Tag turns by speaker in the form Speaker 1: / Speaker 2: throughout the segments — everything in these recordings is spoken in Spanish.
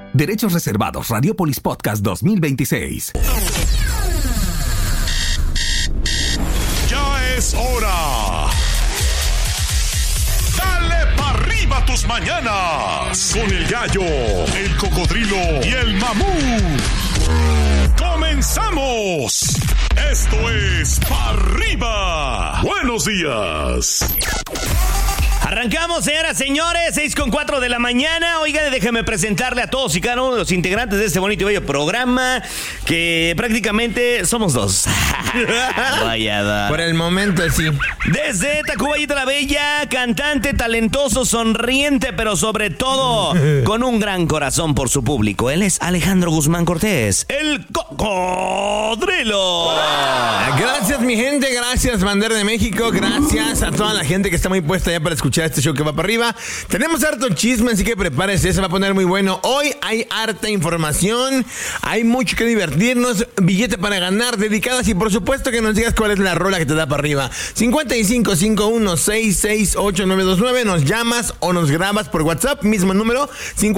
Speaker 1: Derechos reservados. Radiopolis Podcast 2026.
Speaker 2: Ya es hora. Dale pa' arriba tus mañanas con el gallo, el cocodrilo y el mamut. ¡Comenzamos! Esto es Pa' Arriba. Buenos días.
Speaker 3: Arrancamos, señoras, señores, 6:04 de la mañana. Oigan, déjenme presentarle a todos y cada uno de los integrantes de este bonito y bello programa, que prácticamente somos dos. Vaya.
Speaker 4: Por el momento, sí.
Speaker 3: Desde Tacubaya la Bella, cantante, talentoso, sonriente, pero sobre todo con un gran corazón por su público. Él es Alejandro Guzmán Cortés, el cocodrilo.
Speaker 4: Gracias, mi gente, gracias, bandera de México, gracias a toda la gente que está muy puesta ya para escuchar este show que va para arriba. Tenemos harto chisme, así que prepárese, se va a poner muy bueno. Hoy hay harta información, hay mucho que divertirnos, billete para ganar, dedicadas, y por supuesto que nos digas cuál es la rola que te da para arriba. 5551668929, nos llamas o nos grabas por WhatsApp, mismo número,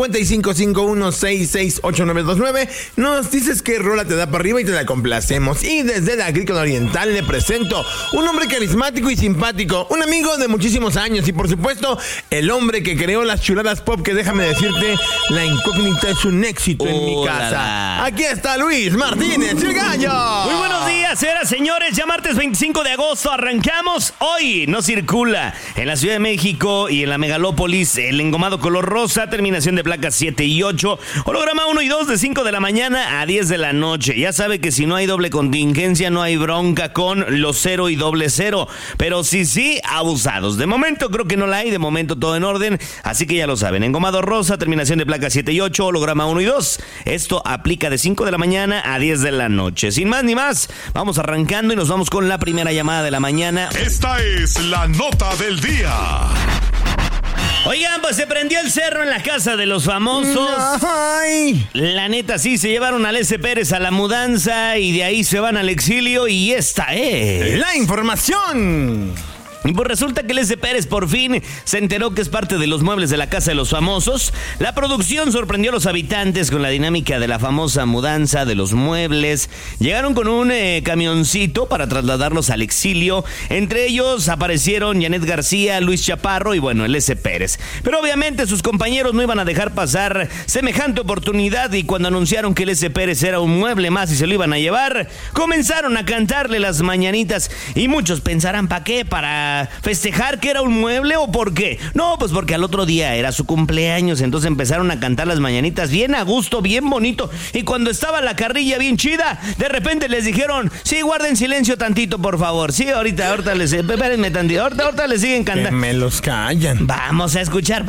Speaker 4: 5551668929, nos dices qué rola te da para arriba y te la complacemos. Y desde la Agrícola Oriental le presento un hombre carismático y simpático, un amigo de muchísimos años y por supuesto el hombre que creó las chuladas pop, que déjame decirte, la incógnita es un éxito en mi casa. Aquí está Luis Martínez, el gallo.
Speaker 3: Muy buenos días, señoras, señores. Ya martes 25 de agosto arrancamos. Hoy no circula en la Ciudad de México y en la megalópolis el engomado color rosa, terminación de placas 7 y 8, holograma 1 y 2 de 5 de la mañana a 10 de la noche. Ya sabe que si no hay doble contingencia, no hay bronca con los 0 y doble 0, pero sí, abusados. De momento creo que no la hay, de momento todo en orden, así que ya lo saben. Engomado rosa, terminación de placas 7 y 8, holograma 1 y 2. Esto aplica de 5 de la mañana a 10 de la noche. Sin más ni más, vamos arrancando y nos vamos con la primera llamada de la mañana.
Speaker 2: Esta es la nota del día.
Speaker 3: Oigan, pues se prendió el cerro en la casa de los famosos.
Speaker 4: Ay.
Speaker 3: La neta, sí, se llevaron al S. Pérez a la mudanza y de ahí se van al exilio, y esta es
Speaker 4: la información.
Speaker 3: Y pues resulta que el S. Pérez por fin se enteró que es parte de los muebles de la casa de los famosos. La producción sorprendió a los habitantes con la dinámica de la famosa mudanza de los muebles. Llegaron con un camioncito para trasladarlos al exilio. Entre ellos aparecieron Janet García, Luis Chaparro y bueno, el S. Pérez. Pero obviamente sus compañeros no iban a dejar pasar semejante oportunidad, y cuando anunciaron que el S. Pérez era un mueble más y se lo iban a llevar, comenzaron a cantarle las mañanitas. Y muchos pensarán, ¿para qué? ¿Para festejar que era un mueble o por qué? No, pues porque al otro día era su cumpleaños, entonces empezaron a cantar las mañanitas bien a gusto, bien bonito, y cuando estaba la carrilla bien chida, de repente les dijeron, sí, guarden silencio tantito, por favor, sí, ahorita les, espérenme tantito, ahorita les siguen cantando.
Speaker 4: Que me los callan.
Speaker 3: Vamos a escuchar.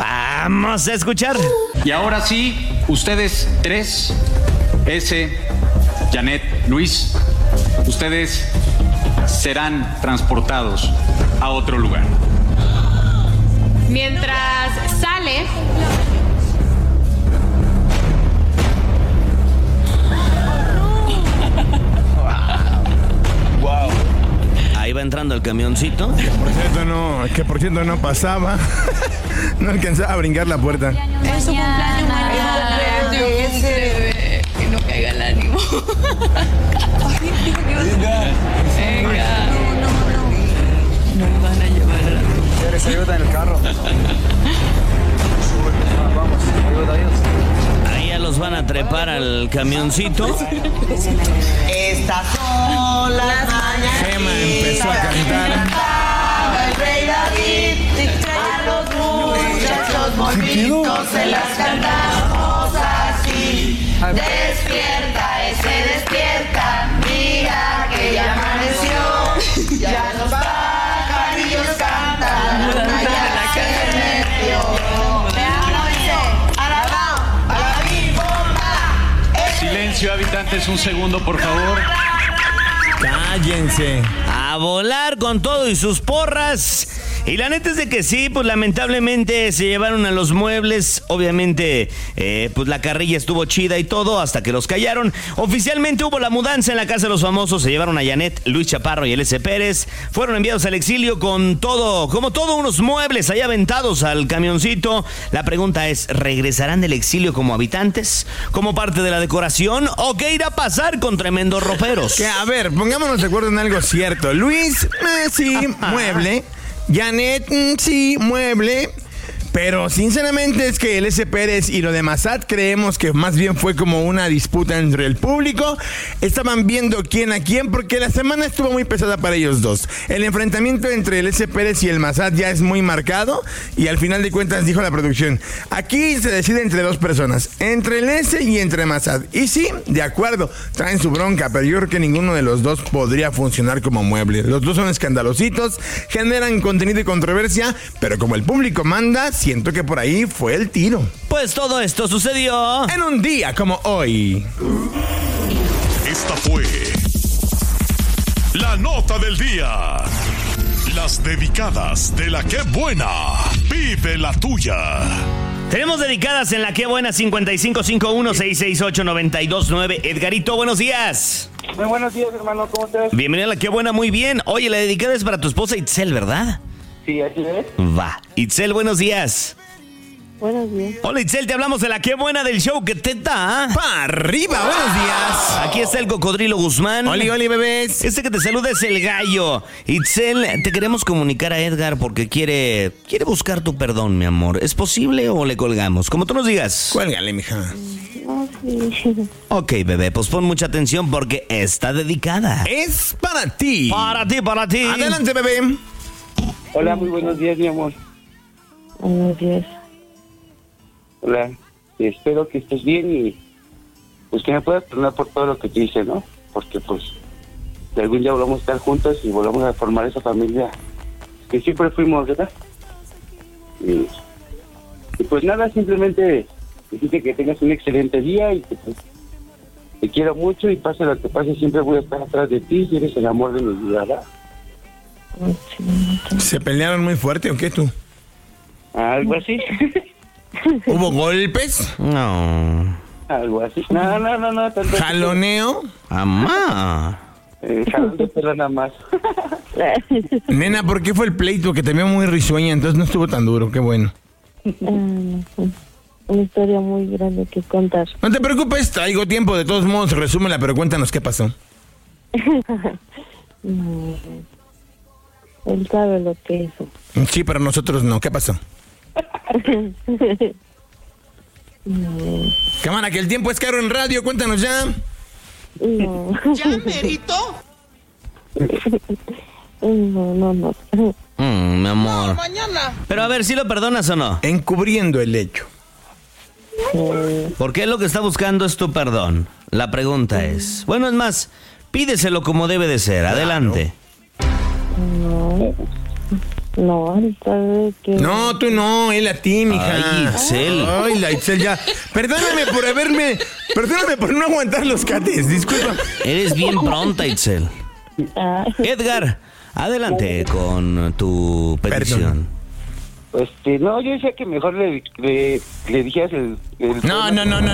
Speaker 5: Y ahora sí, ustedes tres, Janet, Luis, ustedes serán transportados a otro lugar.
Speaker 6: Mientras sale,
Speaker 3: wow. Ahí va entrando el camioncito.
Speaker 4: Que por cierto no pasaba. No alcanzaba a brincar la puerta.
Speaker 6: Es su cumpleaños, que no caiga el ánimo. Venga. No me van a llevar a la...
Speaker 7: ¿Quieres ayuda en el carro? Vamos, ayuda a ellos.
Speaker 3: Ahí ya los van a trepar al camioncito.
Speaker 8: Estas son las mañanitas.
Speaker 4: Gema empezó a cantar.
Speaker 8: El rey David, a los muchachos bonitos se las cantamos así. Despierta, despierta, mira que ya amaneció. Ya los pajarillos cantan, la luna ya se metió.
Speaker 5: Silencio, habitantes, un segundo, por favor.
Speaker 4: Cállense.
Speaker 3: A volar con todo y sus porras. Y la neta es de que sí, pues lamentablemente se llevaron a los muebles. Obviamente, pues la carrilla estuvo chida y todo hasta que los callaron. Oficialmente hubo la mudanza en la casa de los famosos. Se llevaron a Janet, Luis Chaparro y L.C. Pérez. Fueron enviados al exilio con todo, como todos unos muebles ahí aventados al camioncito. La pregunta es, ¿regresarán del exilio como habitantes? ¿Como parte de la decoración? ¿O qué irá a pasar con tremendos roperos?
Speaker 4: Que, a ver, pongámonos de acuerdo en algo cierto. Luis, sí, mueble. Janet, sí, mueble. Pero sinceramente es que el S. Pérez y lo de Massad creemos que más bien fue como una disputa entre el público. Estaban viendo quién a quién porque la semana estuvo muy pesada para ellos dos. El enfrentamiento entre el S. Pérez y el Massad ya es muy marcado y al final de cuentas dijo la producción, aquí se decide entre dos personas, entre el S y entre Massad. Y sí, de acuerdo, traen su bronca, pero yo creo que ninguno de los dos podría funcionar como mueble. Los dos son escandalositos, generan contenido y controversia, pero como el público manda, siento que por ahí fue el tiro.
Speaker 3: Pues todo esto sucedió
Speaker 4: en un día como hoy.
Speaker 2: Esta fue la nota del día. Las dedicadas de la que buena. Vive la tuya.
Speaker 3: Tenemos dedicadas en la que buena 5551-668-929. Edgarito, buenos días.
Speaker 9: Muy buenos días, hermano, ¿cómo estás?
Speaker 3: Bienvenido a la que buena, muy bien. Oye, la dedicada es para tu esposa Itzel, ¿verdad?
Speaker 9: Sí, así es.
Speaker 3: Va. Itzel, buenos días.
Speaker 10: Buenos días.
Speaker 3: Hola, Itzel, te hablamos de la que buena del show que te da.
Speaker 4: ¡Pa' arriba! ¡Buenos días!
Speaker 3: Aquí está el Cocodrilo Guzmán.
Speaker 4: ¡Oli, oli, bebés!
Speaker 3: Este que te saluda es el Gallo. Itzel, te queremos comunicar a Edgar porque quiere buscar tu perdón, mi amor. ¿Es posible o le colgamos? Como tú nos digas.
Speaker 4: Cuélgale, mija.
Speaker 10: No, sí.
Speaker 3: Ok, bebé, pues pon mucha atención porque está dedicada.
Speaker 4: Es para ti.
Speaker 3: Para ti, para ti.
Speaker 4: Adelante, bebé.
Speaker 9: Hola, muy buenos días, mi amor.
Speaker 10: Buenos días.
Speaker 9: Hola, espero que estés bien y pues que me puedas perdonar por todo lo que te hice, ¿no? Porque pues de algún día volvamos a estar juntos y volvamos a formar esa familia que siempre fuimos, ¿verdad? Y pues nada, simplemente decirte que tengas un excelente día y que pues, te quiero mucho y pase lo que pase, siempre voy a estar atrás de ti si eres el amor de mi vida, ¿verdad?
Speaker 4: ¿Se pelearon muy fuerte o qué tú?
Speaker 9: Algo así.
Speaker 4: ¿Hubo golpes?
Speaker 3: No.
Speaker 9: Algo así. No. Tanto
Speaker 4: ¿Jaloneo?
Speaker 3: Amá.
Speaker 9: Jalón de perro nada más.
Speaker 4: Nena, ¿por qué fue el pleito? Que te veo muy risueña, entonces no estuvo tan duro, qué bueno.
Speaker 10: Una historia muy grande que contar.
Speaker 4: No te preocupes, traigo tiempo, de todos modos, resúmela, pero cuéntanos qué pasó.
Speaker 10: No, él sabe lo que hizo.
Speaker 4: Sí, pero nosotros no, ¿qué pasó? Cámara, que el tiempo es caro en radio, cuéntanos ya.
Speaker 10: No.
Speaker 8: ¿Ya merito?
Speaker 10: No.
Speaker 3: Mi amor.
Speaker 8: Mañana.
Speaker 3: Pero a ver, ¿sí lo perdonas o no?
Speaker 4: Encubriendo el hecho.
Speaker 3: Porque él lo que está buscando es tu perdón. La pregunta es... Bueno, es más, pídeselo como debe de ser. Adelante.
Speaker 10: No, él sabe que...
Speaker 4: No, tú no, él a ti, mija.
Speaker 3: Ay, Itzel.
Speaker 4: Ay, la Itzel ya. Perdóname por no aguantar los cates, disculpa.
Speaker 3: Eres bien pronta, Itzel. Edgar, adelante con tu petición.
Speaker 9: No, yo decía que mejor le dijeras el
Speaker 4: No.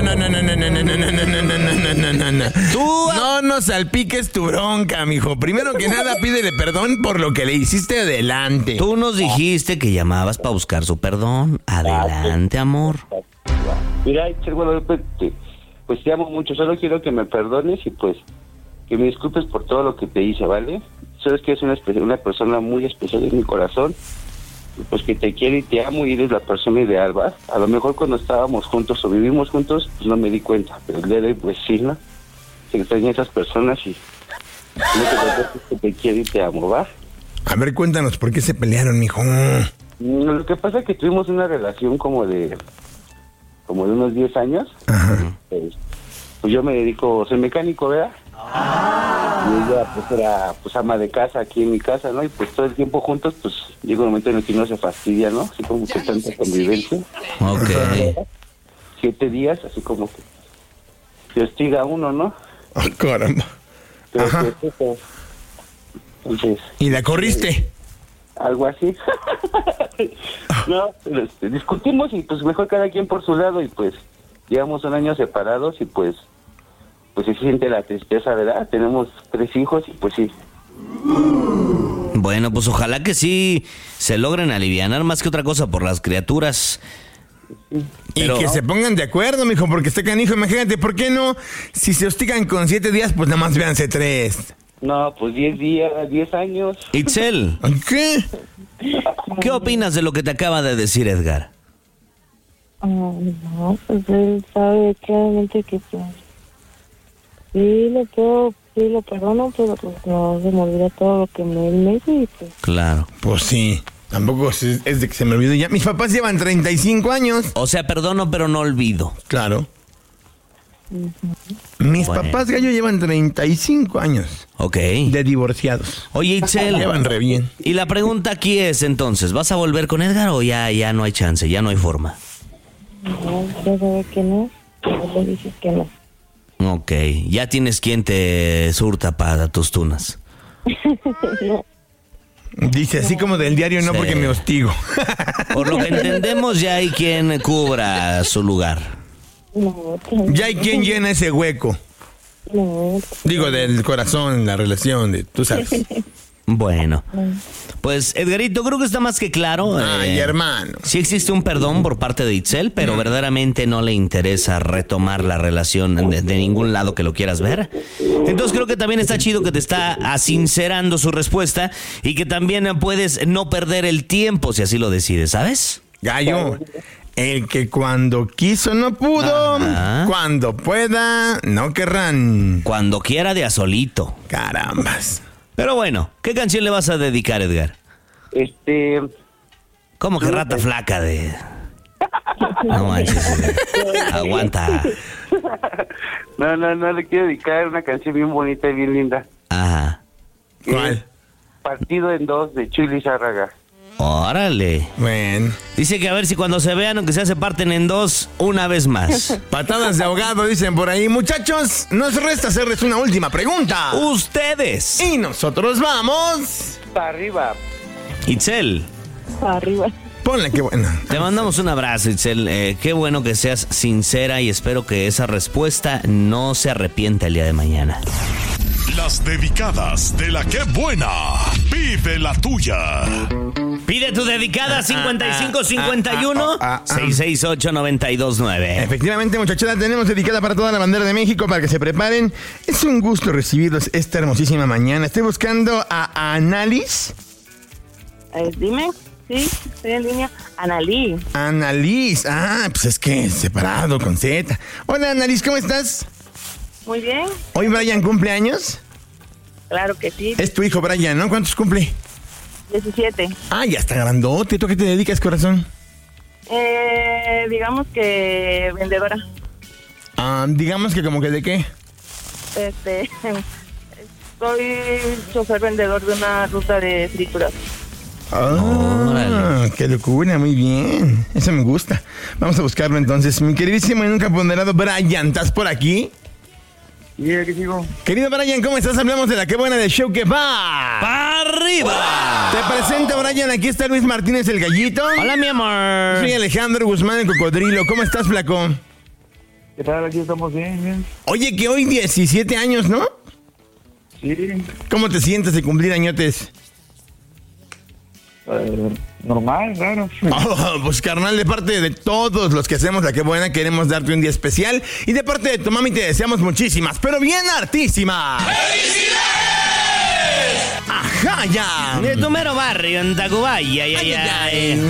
Speaker 4: Tú no nos salpiques tu bronca, mijo. Primero que nada, pídele perdón por lo que le hiciste adelante.
Speaker 3: Tú nos dijiste que llamabas para buscar su perdón. Adelante, amor.
Speaker 9: Mira, bueno, pues te amo mucho. Solo quiero que me perdones y pues que me disculpes por todo lo que te hice, ¿vale? Sabes que es una persona muy especial en mi corazón. Pues que te quiero y te amo y eres la persona ideal, ¿va? A lo mejor cuando estábamos juntos o vivimos juntos, pues no me di cuenta, pero el día de hoy, pues sí, ¿no? Se extrañan esas personas y no te preocupes, que te quiero y te amo, ¿va?
Speaker 4: A ver, cuéntanos, ¿por qué se pelearon, mijo?
Speaker 9: Lo que pasa es que tuvimos una relación como de unos 10 años.
Speaker 4: Ajá.
Speaker 9: Pues yo me dedico, soy mecánico, ¿verdad? Y ella pues era pues ama de casa aquí en mi casa, ¿no? Y pues todo el tiempo juntos, pues llega un momento en el que uno se fastidia, ¿no? Así como que tanta convivencia.
Speaker 3: Ok.
Speaker 9: 7 días, así como que se hostiga a uno, ¿no?
Speaker 4: Oh, caramba.
Speaker 9: Pero
Speaker 4: Ajá.
Speaker 9: pues, entonces,
Speaker 4: ¿Y la corriste?
Speaker 9: algo así. No, discutimos y pues mejor cada quien por su lado y pues llevamos un año separados y pues se siente la tristeza, ¿verdad? Tenemos 3 hijos y pues sí.
Speaker 3: Bueno, pues ojalá que sí se logren alivianar más que otra cosa por las criaturas.
Speaker 4: Pero, y que se pongan de acuerdo, mijo, porque este canijo, imagínate, ¿por qué no? Si se hostigan con 7 días, pues nada más véanse 3.
Speaker 9: No, pues 10 días, 10 años.
Speaker 3: Itzel.
Speaker 4: ¿Qué?
Speaker 3: ¿Qué opinas de lo que te acaba de decir Edgar?
Speaker 10: No, pues él sabe claramente que pues sí lo perdono, pero pues no se me olvida todo lo que él me hizo y pues...
Speaker 3: Claro.
Speaker 4: Pues sí, tampoco es de que se me olvide ya. Mis papás llevan 35 años.
Speaker 3: O sea, perdono, pero no olvido.
Speaker 4: Claro. Mis papás, gallo, llevan 35 años.
Speaker 3: Ok.
Speaker 4: De divorciados.
Speaker 3: Oye, Itzel.
Speaker 4: Llevan re bien.
Speaker 3: Y la pregunta aquí es, entonces, ¿vas a volver con Edgar o ya no hay chance, ya no hay forma?
Speaker 10: No, ya sabe que no. Yo le dije que no.
Speaker 3: Ok. Ya tienes quien te surta para tus tunas.
Speaker 10: No.
Speaker 4: Dice así como del diario, no,
Speaker 3: Sí.
Speaker 4: porque me hostigo.
Speaker 3: Por lo que entendemos, ya hay quien cubra su lugar.
Speaker 10: No,
Speaker 4: Ya hay quien llena ese hueco.
Speaker 10: no.
Speaker 4: Digo, del corazón, la relación, tú sabes.
Speaker 3: Bueno, pues Edgarito, creo que está más que claro.
Speaker 4: Ay, hermano.
Speaker 3: Sí existe un perdón por parte de Itzel, pero verdaderamente no le interesa retomar la relación de ningún lado que lo quieras ver. Entonces creo que también está chido que te está sincerando su respuesta y que también puedes no perder el tiempo si así lo decides, ¿sabes?
Speaker 4: Gallo, el que cuando quiso no pudo,
Speaker 3: Ajá.
Speaker 4: cuando pueda no querrán.
Speaker 3: Cuando quiera de a solito.
Speaker 4: Carambas.
Speaker 3: Pero bueno, ¿qué canción le vas a dedicar, Edgar? ¿Cómo que rata flaca de...? No manches, aguanta.
Speaker 9: No, le quiero dedicar una canción bien bonita y bien linda.
Speaker 3: Ajá.
Speaker 4: ¿Cuál?
Speaker 9: Partido en 2 de Chuy Lizárraga.
Speaker 3: Órale.
Speaker 4: Bueno.
Speaker 3: Dice que a ver si cuando se vean, aunque sea, se parten en 2 una vez más.
Speaker 4: Patadas de ahogado, dicen por ahí. Muchachos, nos resta hacerles una última pregunta.
Speaker 3: ¡Ustedes!
Speaker 4: Y nosotros vamos...
Speaker 9: Para arriba.
Speaker 3: Itzel,
Speaker 10: Arriba.
Speaker 4: Ponle, qué buena.
Speaker 3: te mandamos un abrazo, Itzel. Qué bueno que seas sincera y espero que esa respuesta no se arrepienta el día de mañana.
Speaker 2: Las dedicadas de la que buena. Pide la tuya.
Speaker 3: Pide tu dedicada 5551-668-929.
Speaker 4: Efectivamente, muchachada, tenemos dedicada para toda la bandera de México para que se preparen. Es un gusto recibirlos esta hermosísima mañana. Estoy buscando a Annalise.
Speaker 10: Dime, sí, estoy en línea. Annalise.
Speaker 4: Annalise. Pues es que separado con Z. Hola, Annalise, ¿cómo estás?
Speaker 10: Muy bien,
Speaker 4: ¿Hoy Brian cumple años?
Speaker 10: claro que sí.
Speaker 4: Es tu hijo Brian, ¿no? ¿Cuántos cumple?
Speaker 10: 17.
Speaker 4: Ya está grandote. ¿Tú a qué te dedicas, corazón?
Speaker 10: Digamos que vendedora.
Speaker 4: Digamos que como que de qué.
Speaker 10: Soy chofer vendedor de una ruta de frituras.
Speaker 3: Órale.
Speaker 4: Qué locura, muy bien. Eso me gusta. Vamos a buscarlo entonces. Mi queridísimo y nunca ponderado Brian, ¿estás por aquí?
Speaker 9: Y aquí sigo.
Speaker 4: Querido Brian, ¿cómo estás? Hablamos de la que buena del show que va.
Speaker 3: ¡Pa' arriba!
Speaker 4: Te presento, Brian. Aquí está Luis Martínez, el gallito.
Speaker 3: Hola, mi amor.
Speaker 4: Soy Alejandro Guzmán, el cocodrilo. ¿Cómo estás, flaco?
Speaker 7: ¿Qué tal? Aquí estamos bien.
Speaker 4: Oye, que hoy 17 años, ¿no?
Speaker 7: Sí,
Speaker 4: ¿Cómo te sientes de cumplir añotes?
Speaker 7: normal, raro.
Speaker 4: Pues carnal, de parte de todos los que hacemos la que buena, queremos darte un día especial. Y de parte de tu mami te deseamos muchísimas, pero bien hartísimas. ¡Felicidades! ¡Ajá, ya!
Speaker 3: De tu mero barrio, en Tacubaya, ay.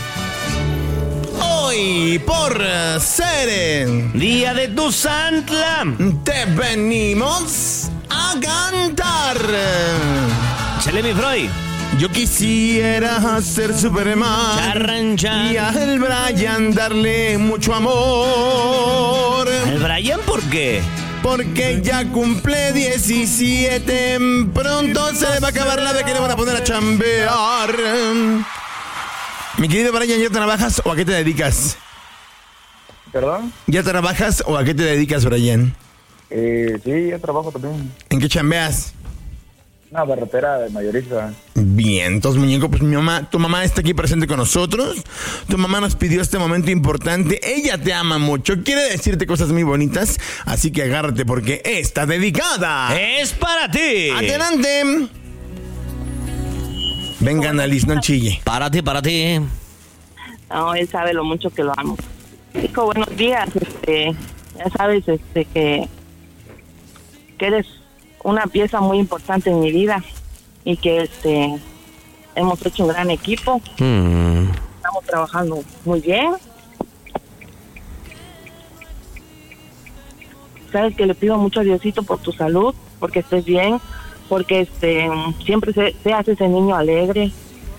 Speaker 4: Hoy, por ser
Speaker 3: Día de tu Santla.
Speaker 4: te venimos a cantar.
Speaker 3: Chale, mi Freud.
Speaker 4: Yo quisiera ser Superman
Speaker 3: Charranchan.
Speaker 4: y al Brian darle mucho amor.
Speaker 3: ¿El Brian por qué?
Speaker 4: Porque ya cumple 17, pronto se le va a acabar la de que le van a poner a chambear. Mi querido Brian, ¿ya trabajas o a qué te dedicas?
Speaker 7: ¿Perdón?
Speaker 4: ¿Ya trabajas o a qué te dedicas, Brian?
Speaker 7: Sí, yo trabajo también.
Speaker 4: ¿En qué chambeas?
Speaker 7: Una barrotera de mayorista.
Speaker 4: Bien, entonces, muñeco, pues tu mamá está aquí presente con nosotros. Tu mamá nos pidió este momento importante. Ella te ama mucho, quiere decirte cosas muy bonitas. Así que agárrate porque está dedicada.
Speaker 3: ¡Es para ti!
Speaker 4: ¡Adelante! Venga, Annalise, no chille.
Speaker 3: Para ti.
Speaker 10: No, él sabe lo mucho que lo amo. Hijo, buenos días. Ya sabes que eres una pieza muy importante en mi vida y que hemos hecho un gran equipo. Estamos trabajando muy bien. Sabes que le pido mucho a Diosito por tu salud, porque estés bien, porque siempre seas ese niño alegre.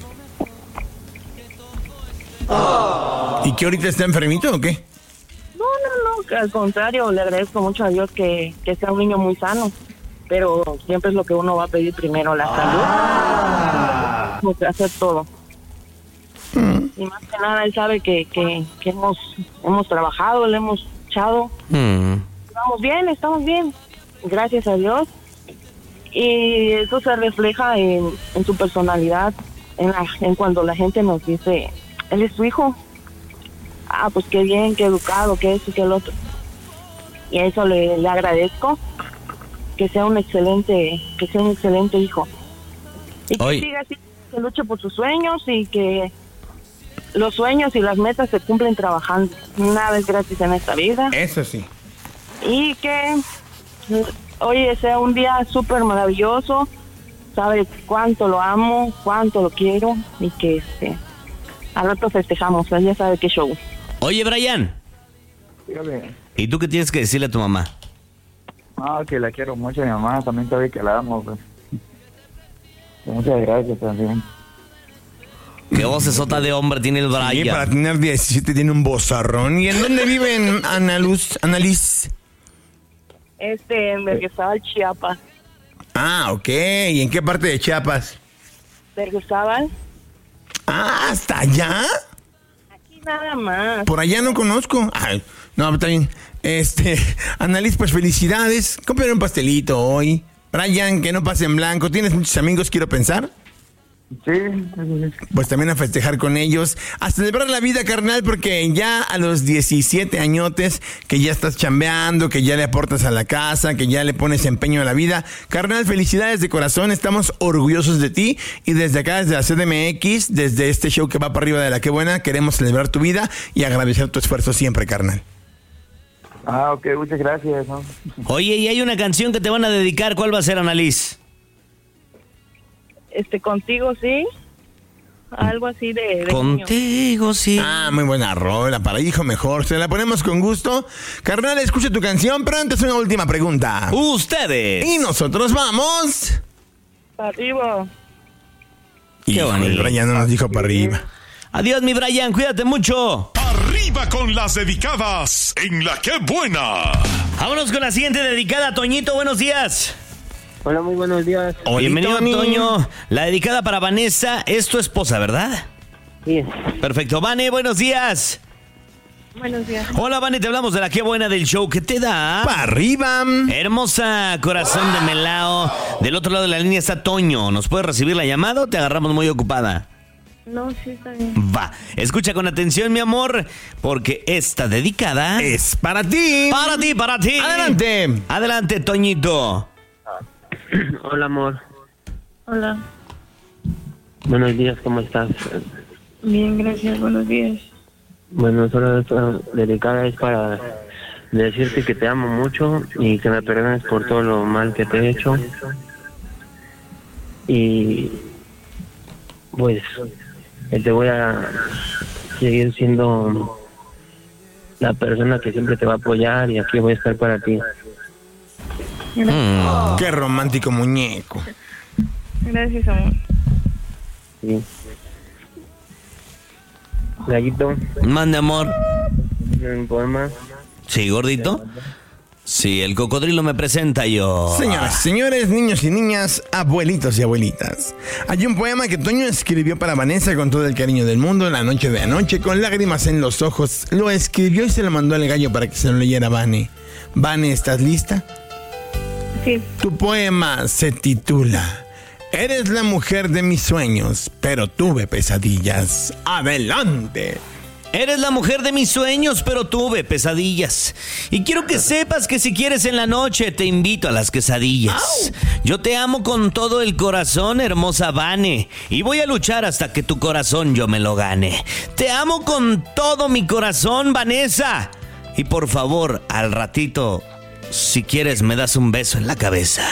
Speaker 4: ¿Y que ahorita está enfermito o qué?
Speaker 10: No, que al contrario, le agradezco mucho a Dios que sea un niño muy sano, pero siempre es lo que uno va a pedir primero, la salud. Pues hacer todo. Y más que nada, él sabe que hemos trabajado, le hemos echado. Estamos bien, gracias a Dios. Y eso se refleja en su personalidad, en cuando la gente nos dice, él es tu hijo. Ah, pues qué bien, qué educado, que eso y que el otro. Y a eso le agradezco, que sea un excelente hijo. Y que siga así, que luche por sus sueños y que los sueños y las metas se cumplen trabajando. Nada es gratis en esta vida.
Speaker 4: Eso sí.
Speaker 10: Y que hoy sea un día súper maravilloso. Sabe cuánto lo amo, cuánto lo quiero y que al rato festejamos. Ya sabe qué show.
Speaker 3: Oye, Brian.
Speaker 7: Dígame.
Speaker 3: ¿Y tú qué tienes que decirle a tu mamá?
Speaker 7: Que la quiero mucho, mi mamá también sabe que la amo, pues. Muchas gracias también.
Speaker 3: ¿Qué vocesota de hombre tiene el Brian?
Speaker 4: Sí, para tener 17 tiene un vozarrón. ¿Y en dónde viven, Annalise?
Speaker 10: En Berriozábal, Chiapas.
Speaker 4: Ah, ok. ¿Y en qué parte de Chiapas?
Speaker 10: Berriozábal.
Speaker 4: Ah, ¿hasta allá?
Speaker 10: Aquí nada más.
Speaker 4: Por allá no conozco. Ay, no, está bien. Annalise, pues felicidades. Cómprale un pastelito hoy. Brian, que no pase en blanco. ¿Tienes muchos amigos, quiero pensar?
Speaker 7: Sí.
Speaker 4: Pues también a festejar con ellos, a celebrar la vida, carnal, porque ya a los 17 añotes, que ya estás chambeando, que ya le aportas a la casa, que ya le pones empeño a la vida. Carnal, felicidades de corazón, estamos orgullosos de ti y desde acá, desde la CDMX, desde este show que va para arriba de La Qué Buena, queremos celebrar tu vida y agradecer tu esfuerzo siempre, carnal.
Speaker 7: Ok, muchas gracias, ¿no?
Speaker 3: Oye, y hay una canción que te van a dedicar, ¿cuál va a ser, Annalise?
Speaker 10: Contigo sí, algo así de
Speaker 3: Contigo
Speaker 10: niño.
Speaker 3: sí.
Speaker 4: Ah, muy buena rola, para hijo mejor, se la ponemos con gusto. Carnal, escucha tu canción, pero antes una última pregunta.
Speaker 3: Ustedes.
Speaker 4: Y nosotros vamos
Speaker 10: para arriba.
Speaker 3: Qué bonito.
Speaker 4: El Brian no nos dijo para arriba.
Speaker 3: Adiós, mi Brian, cuídate mucho.
Speaker 2: Arriba con las dedicadas en La Qué Buena.
Speaker 3: Vámonos con la siguiente dedicada, Toñito, buenos días.
Speaker 11: Hola, muy buenos días.
Speaker 3: Bienvenido, Toño. La dedicada para Vanessa es tu esposa, ¿verdad?
Speaker 11: Sí.
Speaker 3: Perfecto. Vane, buenos días.
Speaker 10: Buenos días.
Speaker 3: Hola, Vane, te hablamos de La Qué Buena del show. ¿Qué te da?
Speaker 4: ¡Para arriba!
Speaker 3: Hermosa, corazón de melao. Del otro lado de la línea está Toño. ¿Nos puedes recibir la llamada o te agarramos muy ocupada?
Speaker 10: No, sí, está bien.
Speaker 3: Va, escucha con atención, mi amor, porque esta dedicada
Speaker 4: es para ti.
Speaker 3: Para ti, para ti.
Speaker 4: Adelante.
Speaker 3: Adelante, Toñito.
Speaker 11: Hola, amor.
Speaker 10: Hola.
Speaker 11: Buenos días, ¿cómo estás?
Speaker 10: Bien, gracias, buenos días.
Speaker 11: Bueno, solo esta dedicada es para decirte que te amo mucho y que me perdones por todo lo mal que te he hecho. Y pues te voy a seguir siendo la persona que siempre te va a apoyar y aquí voy a estar para ti.
Speaker 4: Qué romántico muñeco.
Speaker 10: Gracias, amor.
Speaker 11: Sí. Gallito.
Speaker 3: Mande, amor.
Speaker 11: ¿Un poema?
Speaker 3: Sí, gordito. Sí, el cocodrilo me presenta yo.
Speaker 4: Señoras, señores, niños y niñas, abuelitos y abuelitas. Hay un poema que Toño escribió para Vanessa con todo el cariño del mundo la noche de anoche, con lágrimas en los ojos. Lo escribió y se lo mandó al gallo para que se lo leyera Vane. Vane, ¿estás lista?
Speaker 10: Sí.
Speaker 4: Tu poema se titula Eres la mujer de mis sueños, pero tuve pesadillas. ¡Adelante!
Speaker 3: Eres la mujer de mis sueños, pero tuve pesadillas. Y quiero que sepas que si quieres en la noche, te invito a las quesadillas. Yo te amo con todo el corazón, hermosa Vane. Y voy a luchar hasta que tu corazón yo me lo gane. Te amo con todo mi corazón, Vanessa. Y por favor, al ratito, si quieres, me das un beso en la cabeza.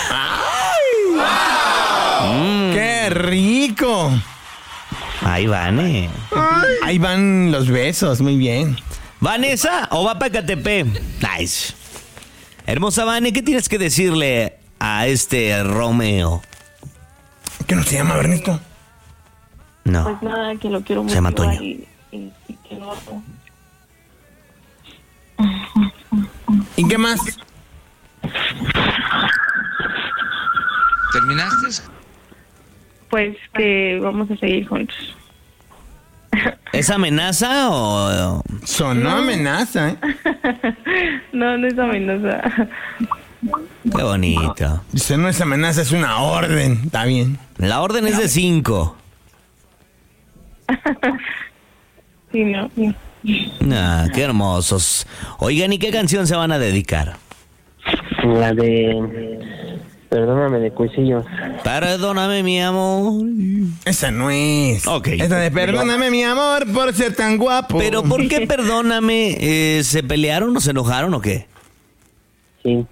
Speaker 4: ¡Qué rico!
Speaker 3: Ahí van,
Speaker 4: Ahí van los besos, muy bien.
Speaker 3: ¿Vanessa o va para Ecatepec? Nice. Hermosa Vane, ¿qué tienes que decirle a este Romeo?
Speaker 4: ¿Qué no se llama, Ernesto?
Speaker 3: No.
Speaker 10: Pues nada, que lo quiero mucho.
Speaker 3: Se llama Toño.
Speaker 10: Y que lo amo.
Speaker 4: ¿Y qué más?
Speaker 12: ¿Terminaste?
Speaker 10: Pues que vamos a seguir juntos.
Speaker 3: ¿Es amenaza o...?
Speaker 4: Sonó amenaza, ¿eh?
Speaker 10: No, no es amenaza.
Speaker 3: Qué bonito.
Speaker 4: Dice, no es amenaza, es una orden. Está bien.
Speaker 3: La orden es de 5.
Speaker 10: Sí, no.
Speaker 3: Qué hermosos. Oigan, ¿y qué canción se van a dedicar?
Speaker 11: La de... Perdóname, de Cuisillos.
Speaker 3: Perdóname, mi amor.
Speaker 4: Esa no es.
Speaker 3: Ok.
Speaker 4: Esa de perdóname, mi amor, por ser tan guapo.
Speaker 3: Pero ¿por qué perdóname? ¿Se pelearon o se enojaron o qué?
Speaker 11: Sí.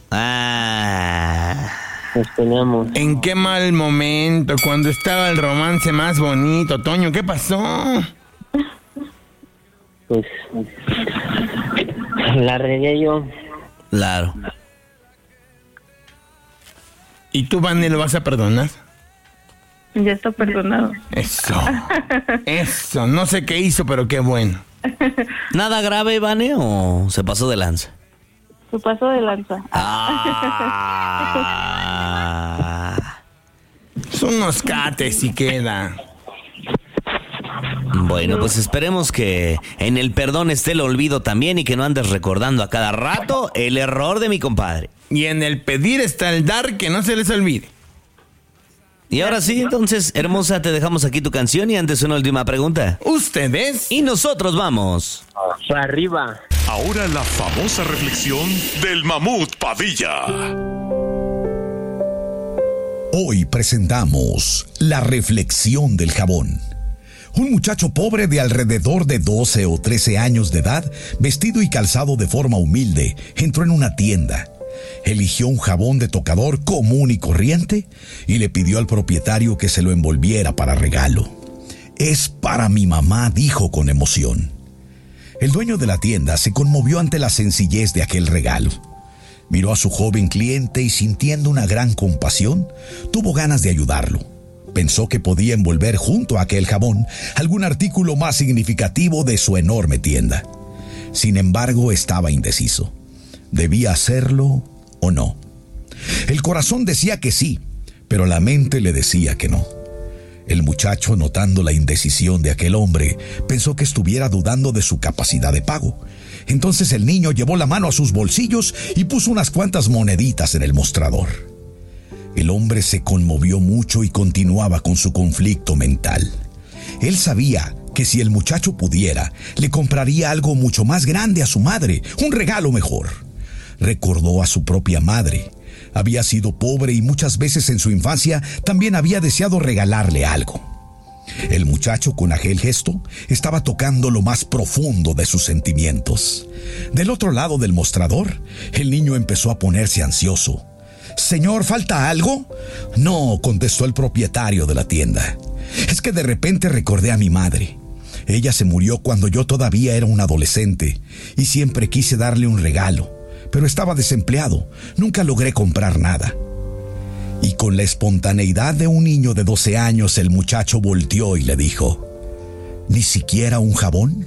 Speaker 11: Nos peleamos.
Speaker 4: ¿En qué mal momento? Cuando estaba el romance más bonito, Toño. ¿Qué pasó?
Speaker 11: Pues... la regué yo.
Speaker 3: Claro.
Speaker 4: ¿Y tú, Vane, lo vas a perdonar?
Speaker 10: Ya está perdonado.
Speaker 4: Eso. No sé qué hizo, pero qué bueno.
Speaker 3: ¿Nada grave, Vane, o se pasó de lanza?
Speaker 10: Se pasó de lanza.
Speaker 4: Son unos cates y queda.
Speaker 3: Bueno, pues esperemos que en el perdón esté el olvido también y que no andes recordando a cada rato el error de mi compadre.
Speaker 4: Y en el pedir está el dar, que no se les olvide.
Speaker 3: Y ahora sí, entonces, hermosa, te dejamos aquí tu canción y antes una última pregunta.
Speaker 4: ¿Ustedes?
Speaker 3: Y nosotros vamos.
Speaker 11: Arriba.
Speaker 2: Ahora la famosa reflexión del Mamut Padilla.
Speaker 1: Hoy presentamos la reflexión del jabón. Un muchacho pobre de alrededor de 12 o 13 años de edad, vestido y calzado de forma humilde, entró en una tienda. Eligió un jabón de tocador común y corriente y le pidió al propietario que se lo envolviera para regalo. «Es para mi mamá», dijo con emoción. El dueño de la tienda se conmovió ante la sencillez de aquel regalo. Miró a su joven cliente y, sintiendo una gran compasión, tuvo ganas de ayudarlo. Pensó que podía envolver junto a aquel jabón algún artículo más significativo de su enorme tienda. Sin embargo, estaba indeciso. ¿Debía hacerlo o no? El corazón decía que sí, pero la mente le decía que no. El muchacho, notando la indecisión de aquel hombre, pensó que estuviera dudando de su capacidad de pago. Entonces el niño llevó la mano a sus bolsillos y puso unas cuantas moneditas en el mostrador. El hombre se conmovió mucho y continuaba con su conflicto mental. Él sabía que si el muchacho pudiera, le compraría algo mucho más grande a su madre, un regalo mejor. Recordó a su propia madre. Había sido pobre y muchas veces en su infancia también había deseado regalarle algo. El muchacho, con aquel gesto, estaba tocando lo más profundo de sus sentimientos. Del otro lado del mostrador, el niño empezó a ponerse ansioso. «Señor, ¿falta algo?» «No», contestó el propietario de la tienda. «Es que de repente recordé a mi madre. Ella se murió cuando yo todavía era un adolescente y siempre quise darle un regalo, pero estaba desempleado. Nunca logré comprar nada». Y con la espontaneidad de un niño de 12 años, el muchacho volteó y le dijo: «¿Ni siquiera un jabón?».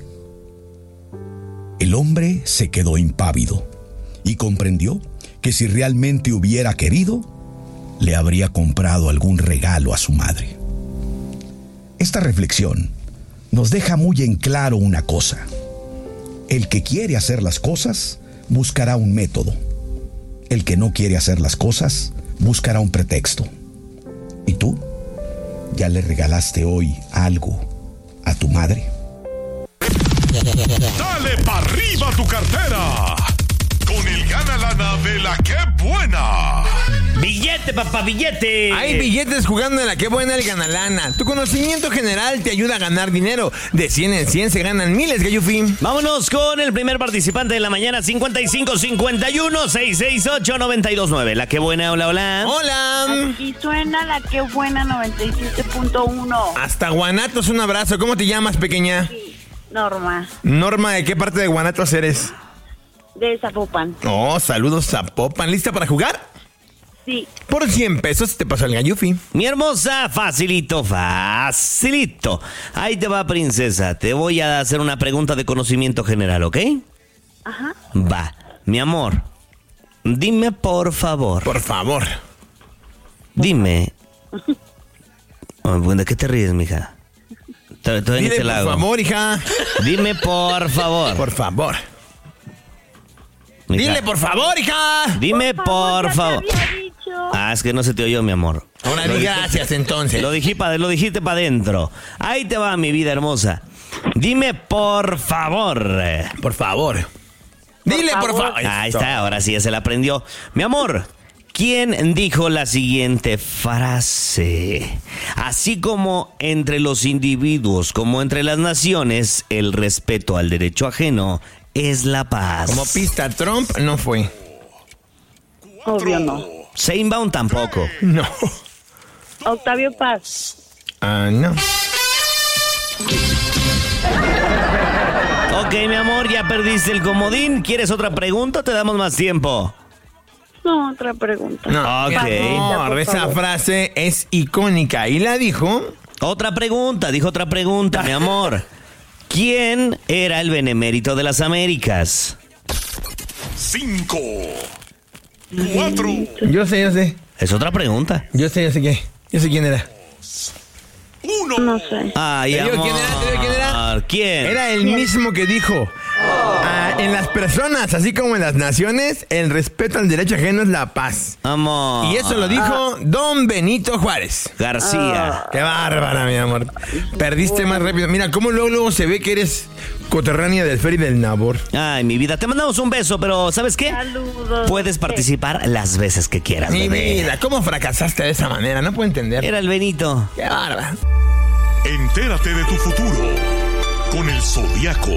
Speaker 1: El hombre se quedó impávido y comprendió que si realmente hubiera querido, le habría comprado algún regalo a su madre. Esta reflexión nos deja muy en claro una cosa: el que quiere hacer las cosas buscará un método. El que no quiere hacer las cosas buscará un pretexto. ¿Y tú? ¿Ya le regalaste hoy algo a tu madre?
Speaker 2: Dale pa' arriba tu cartera con el Gana Lana de la Que Buena.
Speaker 3: ¡Billete, papá, billete!
Speaker 4: Hay billetes jugando en la Que Buena el Gana Lana. Tu conocimiento general te ayuda a ganar dinero. De 100 en 100 se ganan miles, Gayufi.
Speaker 3: Vámonos con el primer participante de la mañana, 5551-668-929. La Que Buena, hola, hola.
Speaker 4: Hola.
Speaker 12: Aquí suena la Que Buena 97.1.
Speaker 4: Hasta Guanatos, un abrazo. ¿Cómo te llamas, pequeña?
Speaker 12: Norma,
Speaker 4: Norma, ¿de qué parte de Guanatos eres?
Speaker 12: de Zapopan.
Speaker 4: Oh, saludos, Zapopan. ¿Lista para jugar?
Speaker 12: Sí.
Speaker 4: Por 100 pesos te pasó el Gayufi.
Speaker 3: Mi hermosa, facilito, facilito. Ahí te va, princesa. Te voy a hacer una pregunta de conocimiento general, ¿ok?
Speaker 12: Ajá.
Speaker 3: Va. Mi amor, dime por favor.
Speaker 4: Por favor.
Speaker 3: Dime. ¿De qué te ríes, mija?
Speaker 4: Dile por favor, hija.
Speaker 3: Dime por favor.
Speaker 4: Por favor.
Speaker 3: Mija.
Speaker 4: Dile por favor, hija.
Speaker 3: Dime por favor. Ah, es que no se te oyó, mi amor.
Speaker 4: Ahora di gracias, entonces.
Speaker 3: Lo dijiste para adentro. Ahí te va, mi vida hermosa. Dime por favor.
Speaker 4: Por favor. Dile por favor.
Speaker 3: Ahí está, ahora sí ya se la aprendió. Mi amor, ¿quién dijo la siguiente frase? Así como entre los individuos, como entre las naciones, el respeto al derecho ajeno es la paz.
Speaker 4: Como pista, Trump no fue.
Speaker 12: Obvio no.
Speaker 3: Sheinbaum tampoco.
Speaker 4: No.
Speaker 12: Octavio Paz.
Speaker 4: No.
Speaker 3: Ok, mi amor, ya perdiste el comodín. ¿Quieres otra pregunta o te damos más tiempo?
Speaker 12: No, otra pregunta.
Speaker 4: No,
Speaker 3: Ok.
Speaker 4: no, esa frase es icónica. ¿Y la dijo?
Speaker 3: Otra pregunta, dijo otra pregunta, mi amor. ¿Quién era el benemérito de las Américas?
Speaker 2: 5, 4.
Speaker 4: Yo sé.
Speaker 3: Es otra pregunta.
Speaker 4: Yo sé quién era.
Speaker 2: 1.
Speaker 12: No sé.
Speaker 3: Ay,
Speaker 4: ¿Te digo
Speaker 3: amor.
Speaker 4: quién era?
Speaker 3: ¿Quién?
Speaker 4: Era el mismo que dijo: en las personas, así como en las naciones, el respeto al derecho ajeno es la paz.
Speaker 3: Amor.
Speaker 4: Y eso lo dijo Don Benito Juárez
Speaker 3: García.
Speaker 4: Qué bárbara, mi amor. Perdiste más rápido. Mira, cómo luego se ve que eres coterránea del Fer y del Nabor.
Speaker 3: Ay, mi vida, te mandamos un beso, pero ¿sabes qué?
Speaker 12: Saludos.
Speaker 3: Puedes participar las veces que quieras,
Speaker 4: Mi
Speaker 3: bebé.
Speaker 4: vida, ¿cómo fracasaste de esa manera? No puedo entender.
Speaker 3: Era el Benito.
Speaker 4: Qué bárbara.
Speaker 2: Entérate de tu futuro con el Zodiaco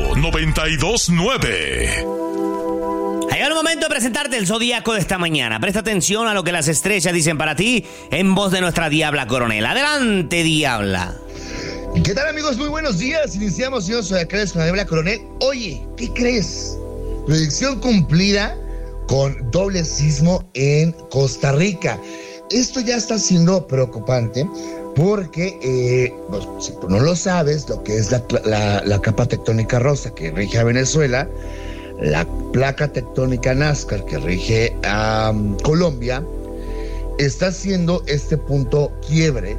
Speaker 2: 92.9.
Speaker 3: Ha llegado el momento de presentarte el Zodíaco de esta mañana. Presta atención a lo que las estrellas dicen para ti en voz de nuestra Diabla Coronel. Adelante, Diabla.
Speaker 13: ¿Qué tal, amigos? Muy buenos días. Iniciamos, señor Zodiacales, con la Diabla Coronel. Oye, ¿qué crees? Predicción cumplida con doble sismo en Costa Rica. Esto ya está siendo preocupante porque, si tú no lo sabes, lo que es la capa tectónica rosa que rige a Venezuela, la placa tectónica Nazca que rige a Colombia, está haciendo este punto quiebre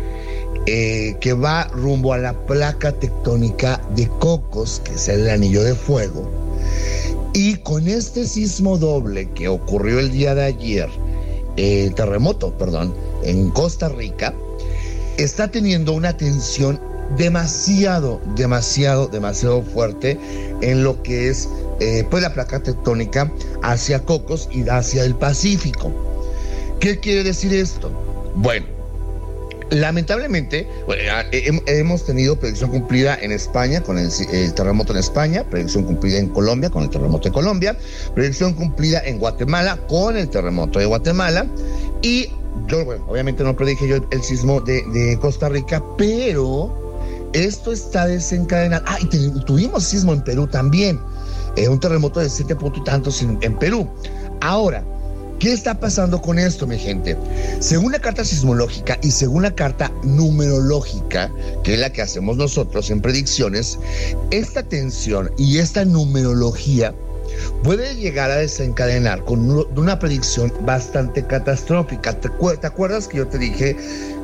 Speaker 13: que va rumbo a la placa tectónica de Cocos, que es el anillo de fuego. Y con este sismo doble que ocurrió el día de ayer, terremoto, en Costa Rica, está teniendo una tensión demasiado fuerte en lo que es la placa tectónica hacia Cocos y hacia el Pacífico. ¿Qué quiere decir esto? Bueno, lamentablemente hemos tenido predicción cumplida en España con el terremoto en España, predicción cumplida en Colombia con el terremoto de Colombia, predicción cumplida en Guatemala con el terremoto de Guatemala, y yo, obviamente no predije yo el sismo de Costa Rica, pero esto está desencadenado. Y tuvimos sismo en Perú también, un terremoto de 7 puntos y tantos en Perú. Ahora, ¿qué está pasando con esto, mi gente? Según la carta sismológica y según la carta numerológica, que es la que hacemos nosotros en predicciones, esta tensión y esta numerología puede llegar a desencadenar con una predicción bastante catastrófica. ¿Te acuerdas que yo te dije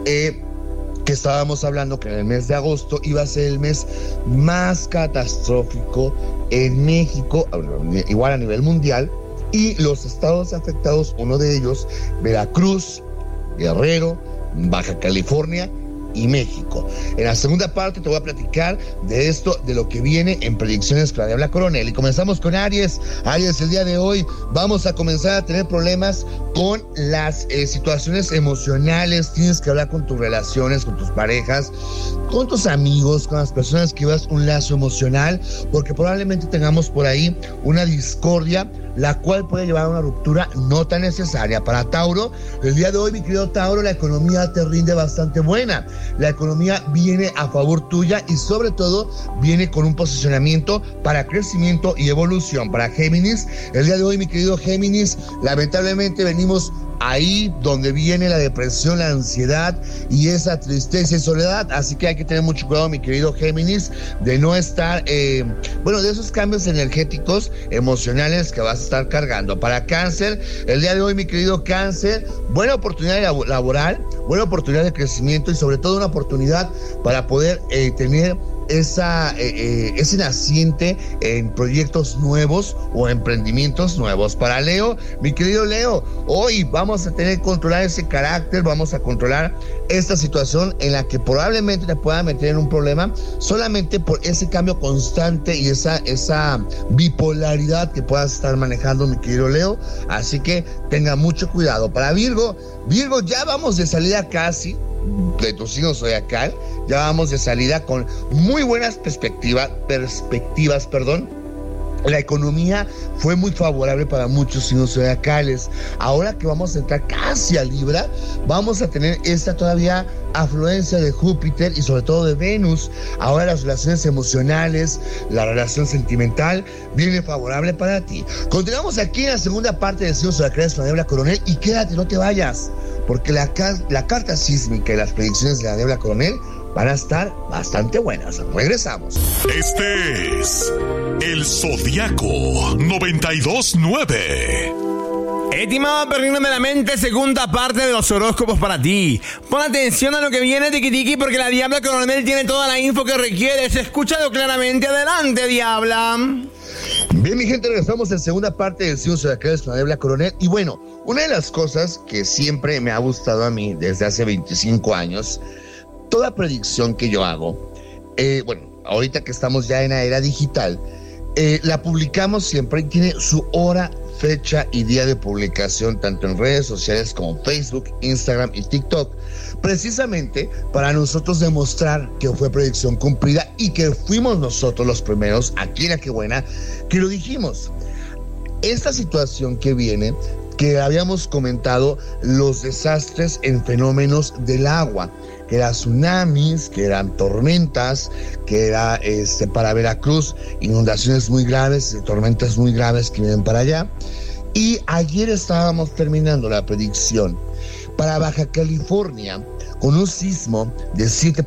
Speaker 13: que estábamos hablando que en el mes de agosto iba a ser el mes más catastrófico en México, igual a nivel mundial? Y los estados afectados, uno de ellos, Veracruz, Guerrero, Baja California y México. En la segunda parte te voy a platicar de esto, de lo que viene en predicciones para Niebla Coronel. Y comenzamos con Aries. Aries, el día de hoy vamos a comenzar a tener problemas con las situaciones emocionales. Tienes que hablar con tus relaciones, con tus parejas, con tus amigos, con las personas que llevas un lazo emocional, porque probablemente tengamos por ahí una discordia, la cual puede llevar a una ruptura no tan necesaria. Para Tauro, el día de hoy, mi querido Tauro, la economía te rinde bastante buena. La economía viene a favor tuya y sobre todo viene con un posicionamiento para crecimiento y evolución. Para Géminis, el día de hoy, mi querido Géminis, lamentablemente venimos ahí donde viene la depresión, la ansiedad y esa tristeza y soledad. Así que hay que tener mucho cuidado, mi querido Géminis, de no estar, de esos cambios energéticos, emocionales que vas a estar cargando. Para Cáncer, el día de hoy, mi querido Cáncer, buena oportunidad laboral, buena oportunidad de crecimiento y sobre todo una oportunidad para poder tener ese naciente en proyectos nuevos o emprendimientos nuevos. Para Leo, mi querido Leo, hoy vamos a tener que controlar ese carácter, vamos a controlar esta situación en la que probablemente te pueda meter en un problema solamente por ese cambio constante y esa bipolaridad que puedas estar manejando, mi querido Leo. Así que tenga mucho cuidado. Para Virgo, ya vamos de salida casi de tu signo zodiacal, ya vamos de salida con muy buenas perspectivas. La economía fue muy favorable para muchos signos zodiacales. Ahora que vamos a entrar casi a Libra, vamos a tener esta todavía afluencia de Júpiter y sobre todo de Venus. Ahora las relaciones emocionales, la relación sentimental viene favorable para ti. Continuamos aquí en la segunda parte del signo zodiacal con la Niebla Coronel y quédate, no te vayas, porque la carta sísmica y las predicciones de la Niebla Coronel van a estar bastante buenas. Regresamos.
Speaker 2: Este es el Zodiaco 92.9.
Speaker 4: Estimado perrino de la mente, segunda parte de los horóscopos para ti. Pon atención a lo que viene, tiquitiqui, porque la Diabla Coronel tiene toda la info que requieres. Escúchalo claramente. Adelante, Diabla.
Speaker 13: Bien, mi gente, regresamos en segunda parte del signo zodiacal con la Niebla Coronel. Y bueno, una de las cosas que siempre me ha gustado a mí desde hace 25 años, toda predicción que yo hago, ahorita que estamos ya en la era digital, la publicamos siempre y tiene su hora, fecha y día de publicación, tanto en redes sociales como Facebook, Instagram y TikTok, precisamente para nosotros demostrar que fue predicción cumplida y que fuimos nosotros los primeros, aquí en La Que Buena, que lo dijimos. Esta situación que viene, que habíamos comentado, los desastres en fenómenos del agua, que eran tsunamis, que eran tormentas, que era para Veracruz, inundaciones muy graves, tormentas muy graves que vienen para allá. Y ayer estábamos terminando la predicción para Baja California con un sismo de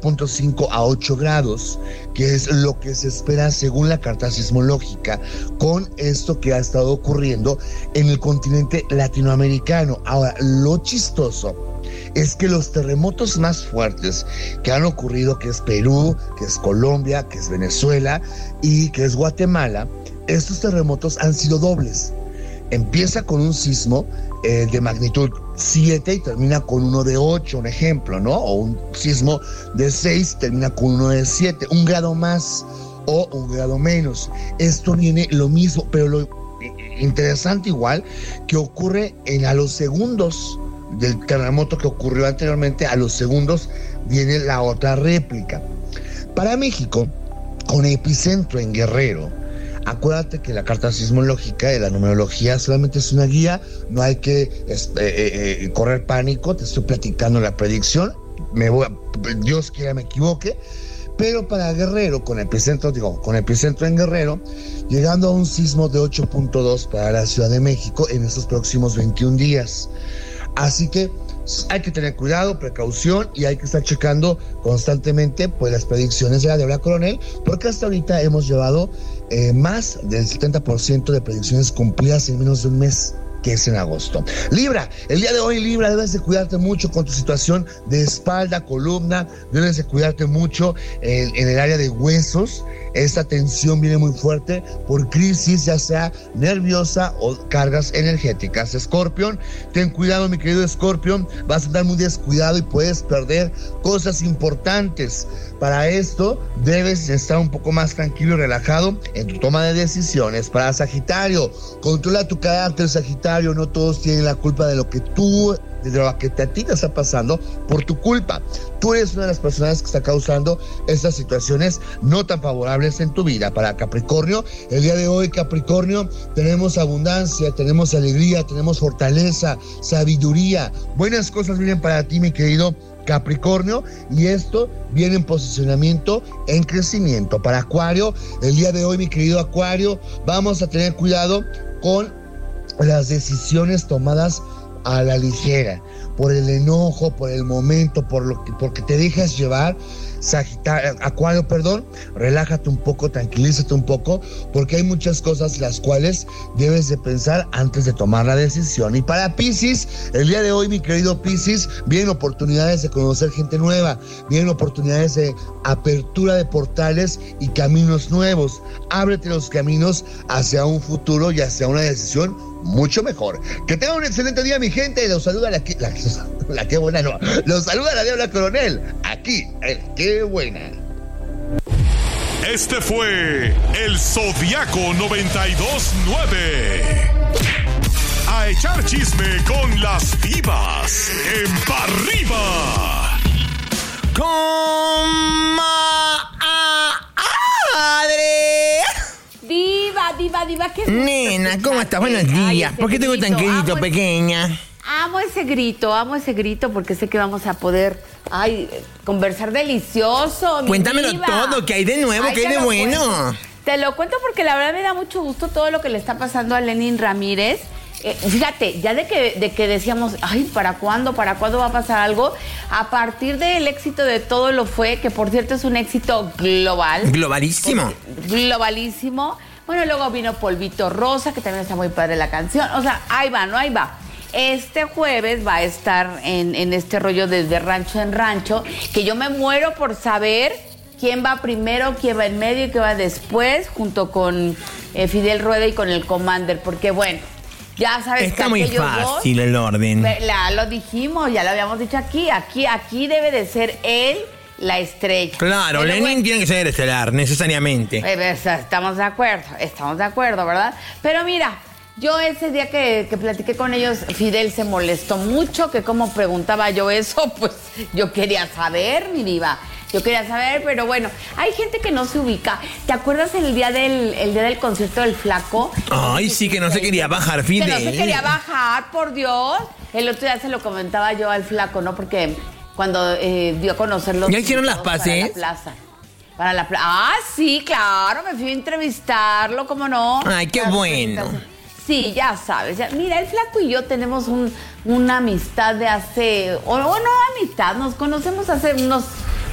Speaker 13: 7.5 a 8 grados, que es lo que se espera según la carta sismológica, con esto que ha estado ocurriendo en el continente latinoamericano. Ahora, lo chistoso es que los terremotos más fuertes que han ocurrido, que es Perú, que es Colombia, que es Venezuela y que es Guatemala, estos terremotos han sido dobles. Empieza con un sismo de magnitud 7 y termina con uno de 8, un ejemplo, ¿no? O un sismo de 6 termina con uno de 7, un grado más o un grado menos. Esto viene lo mismo, pero lo interesante igual que ocurre a los segundos del terremoto que ocurrió anteriormente, a los segundos viene la otra réplica. Para México, con epicentro en Guerrero, acuérdate que la carta sismológica de la numerología solamente es una guía, no hay que correr pánico, te estoy platicando la predicción, Dios quiera me equivoque, pero para Guerrero, con epicentro en Guerrero, llegando a un sismo de 8.2 para la Ciudad de México en estos próximos 21 días. Así que hay que tener cuidado, precaución y hay que estar checando constantemente las predicciones de la Niebla Coronel, porque hasta ahorita hemos llevado más del 70% de predicciones cumplidas en menos de un mes, que es en agosto. Libra, el día de hoy, Libra, debes de cuidarte mucho con tu situación de espalda, columna, debes de cuidarte mucho en el área de huesos, Esta tensión viene muy fuerte por crisis, ya sea nerviosa o cargas energéticas. Escorpión, ten cuidado, mi querido Escorpión, vas a estar muy descuidado y puedes perder cosas importantes. Para esto debes estar un poco más tranquilo y relajado en tu toma de decisiones. Para Sagitario, controla tu carácter, Sagitario. No todos tienen la culpa de lo que a ti te está pasando por tu culpa. Tú eres una de las personas que está causando estas situaciones no tan favorables en tu vida. Para Capricornio, el día de hoy, Capricornio, tenemos abundancia, tenemos alegría, tenemos fortaleza, sabiduría. Buenas cosas vienen para ti, mi querido Capricornio, y esto viene en posicionamiento, en crecimiento. Para Acuario, el día de hoy, mi querido Acuario, vamos a tener cuidado con las decisiones tomadas a la ligera, por el enojo, por el momento, porque te dejas llevar. Acuario, relájate un poco, tranquilízate un poco, porque hay muchas cosas las cuales debes de pensar antes de tomar la decisión. Y para Piscis, el día de hoy, mi querido Piscis, vienen oportunidades de conocer gente nueva, vienen oportunidades de apertura de portales y caminos nuevos. Ábrete los caminos hacia un futuro y hacia una decisión mucho mejor. Que tengan un excelente día, mi gente. Los saluda los saluda la Diabla Coronel, aquí en Qué Buena.
Speaker 2: Este fue el Zodiaco 92.9. A echar chisme con las divas en Pa' Arriba.
Speaker 14: Diva, ¿qué es
Speaker 4: Nena, ¿cómo estás? Buenos días. ¿Por qué tengo tan grito, pequeña?
Speaker 14: Amo ese grito porque sé que vamos a poder conversar delicioso.
Speaker 4: Cuéntamelo todo, ¿qué hay de nuevo? ¿Qué hay de bueno?
Speaker 14: Te lo cuento porque la verdad me da mucho gusto todo lo que le está pasando a Lenin Ramírez. Fíjate, ya de que decíamos, ¿para cuándo va a pasar algo? A partir del éxito de Todo Lo Fue, que por cierto es un éxito global.
Speaker 4: Globalísimo.
Speaker 14: Globalísimo. Bueno, luego vino Polvito Rosa, que también está muy padre la canción. O sea, ahí va. Este jueves va a estar en este rollo desde rancho en rancho, que yo me muero por saber quién va primero, quién va en medio y quién va después, junto con Fidel Rueda y con el Commander, porque bueno, ya sabes
Speaker 4: está
Speaker 14: que
Speaker 4: muy fácil el orden.
Speaker 14: Lo dijimos, ya lo habíamos dicho aquí debe de ser él la estrella.
Speaker 4: Claro, pero Lenin tiene que ser estelar, necesariamente.
Speaker 14: Estamos de acuerdo, ¿verdad? Pero mira, yo ese día que platiqué con ellos, Fidel se molestó mucho, que cómo preguntaba yo eso, pues yo quería saber, mi diva. Pero bueno, hay gente que no se ubica. ¿Te acuerdas el día del concierto del Flaco?
Speaker 4: Ay, sí, que no se quería bajar, Fidel.
Speaker 14: Que no se quería bajar, por Dios. El otro día se lo comentaba yo al Flaco, ¿no? Porque cuando dio a conocer los...
Speaker 4: ¿Ya hicieron las paces?
Speaker 14: Para la plaza. Sí, claro, me fui a entrevistarlo, ¿cómo no?
Speaker 4: Ay, qué bueno.
Speaker 14: Sí, ya sabes. Mira, el Flaco y yo tenemos una amistad de hace... O no amistad, nos conocemos hace unos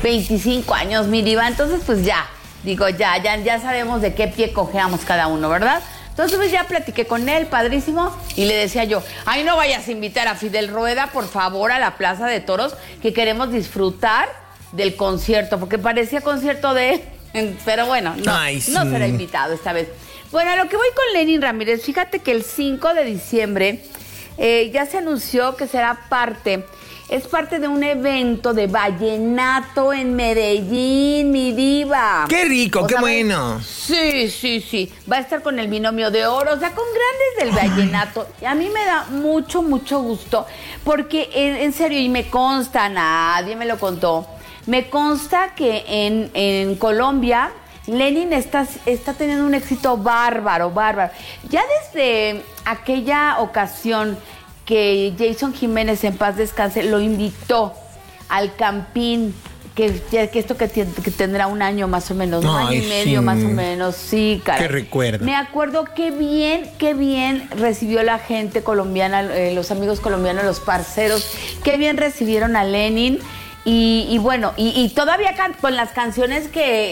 Speaker 14: 25 años, mi diva. Entonces, pues ya sabemos de qué pie cojeamos cada uno, ¿verdad? Entonces, pues ya platiqué con él, padrísimo, y le decía yo, no vayas a invitar a Fidel Rueda, por favor, a la Plaza de Toros, que queremos disfrutar del concierto, porque parecía concierto de... Pero bueno, no será invitado esta vez. Bueno, a lo que voy con Lenin Ramírez, fíjate que el 5 de diciembre ya se anunció que será parte de un evento de vallenato en Medellín, mi diva.
Speaker 4: ¡Qué rico, qué bueno!
Speaker 14: Sí. Va a estar con el Binomio de Oro, o sea, con grandes del vallenato. Y a mí me da mucho gusto, porque en serio, y me consta, nadie me lo contó, me consta que en Colombia Lenin está teniendo un éxito bárbaro. Ya desde aquella ocasión que Jason Jiménez, en paz descanse, lo invitó al Campín, que esto que tendrá un año más o menos, un año y medio más o menos, sí, caray.
Speaker 4: Qué recuerdo.
Speaker 14: Me acuerdo qué bien recibió la gente colombiana, los amigos colombianos, los parceros, qué bien recibieron a Lenin. Y bueno, y todavía con las canciones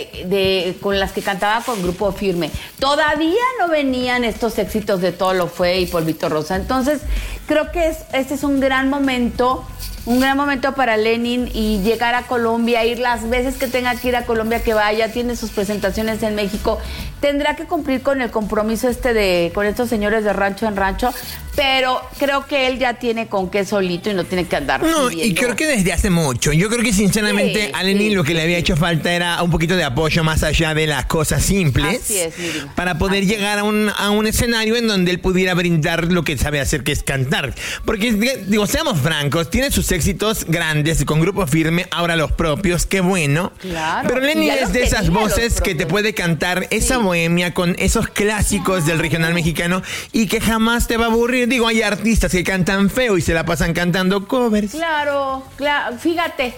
Speaker 14: con las que cantaba con Grupo Firme, todavía no venían estos éxitos de Todo Lo Fue y Polvito Rosa. Entonces, creo que este es un gran momento un gran momento para Lenin y llegar a Colombia, ir las veces que tenga que ir a Colombia, que vaya, tiene sus presentaciones en México, tendrá que cumplir con el compromiso con estos señores de rancho en rancho, pero creo que él ya tiene con qué solito y no tiene que andar
Speaker 4: No,
Speaker 14: pidiendo.
Speaker 4: y creo que desde hace mucho. Yo creo que sinceramente a Lenin lo que le había hecho falta era un poquito de apoyo más allá de las cosas simples.
Speaker 14: Así es, mi vida.
Speaker 4: Para poder llegar a un escenario en donde él pudiera brindar lo que sabe hacer, que es cantar. Porque, digo, seamos francos, tiene sus éxitos grandes con Grupo Firme, ahora los propios, qué bueno.
Speaker 14: Claro.
Speaker 4: Pero Lenin
Speaker 14: Y ya
Speaker 4: es
Speaker 14: los
Speaker 4: de esas
Speaker 14: tenía,
Speaker 4: voces
Speaker 14: los
Speaker 4: que te
Speaker 14: propios.
Speaker 4: puede cantar esa bohemia con esos clásicos del regional mexicano y que jamás te va a aburrir. Digo, hay artistas que cantan feo y se la pasan cantando covers.
Speaker 14: Claro, fíjate,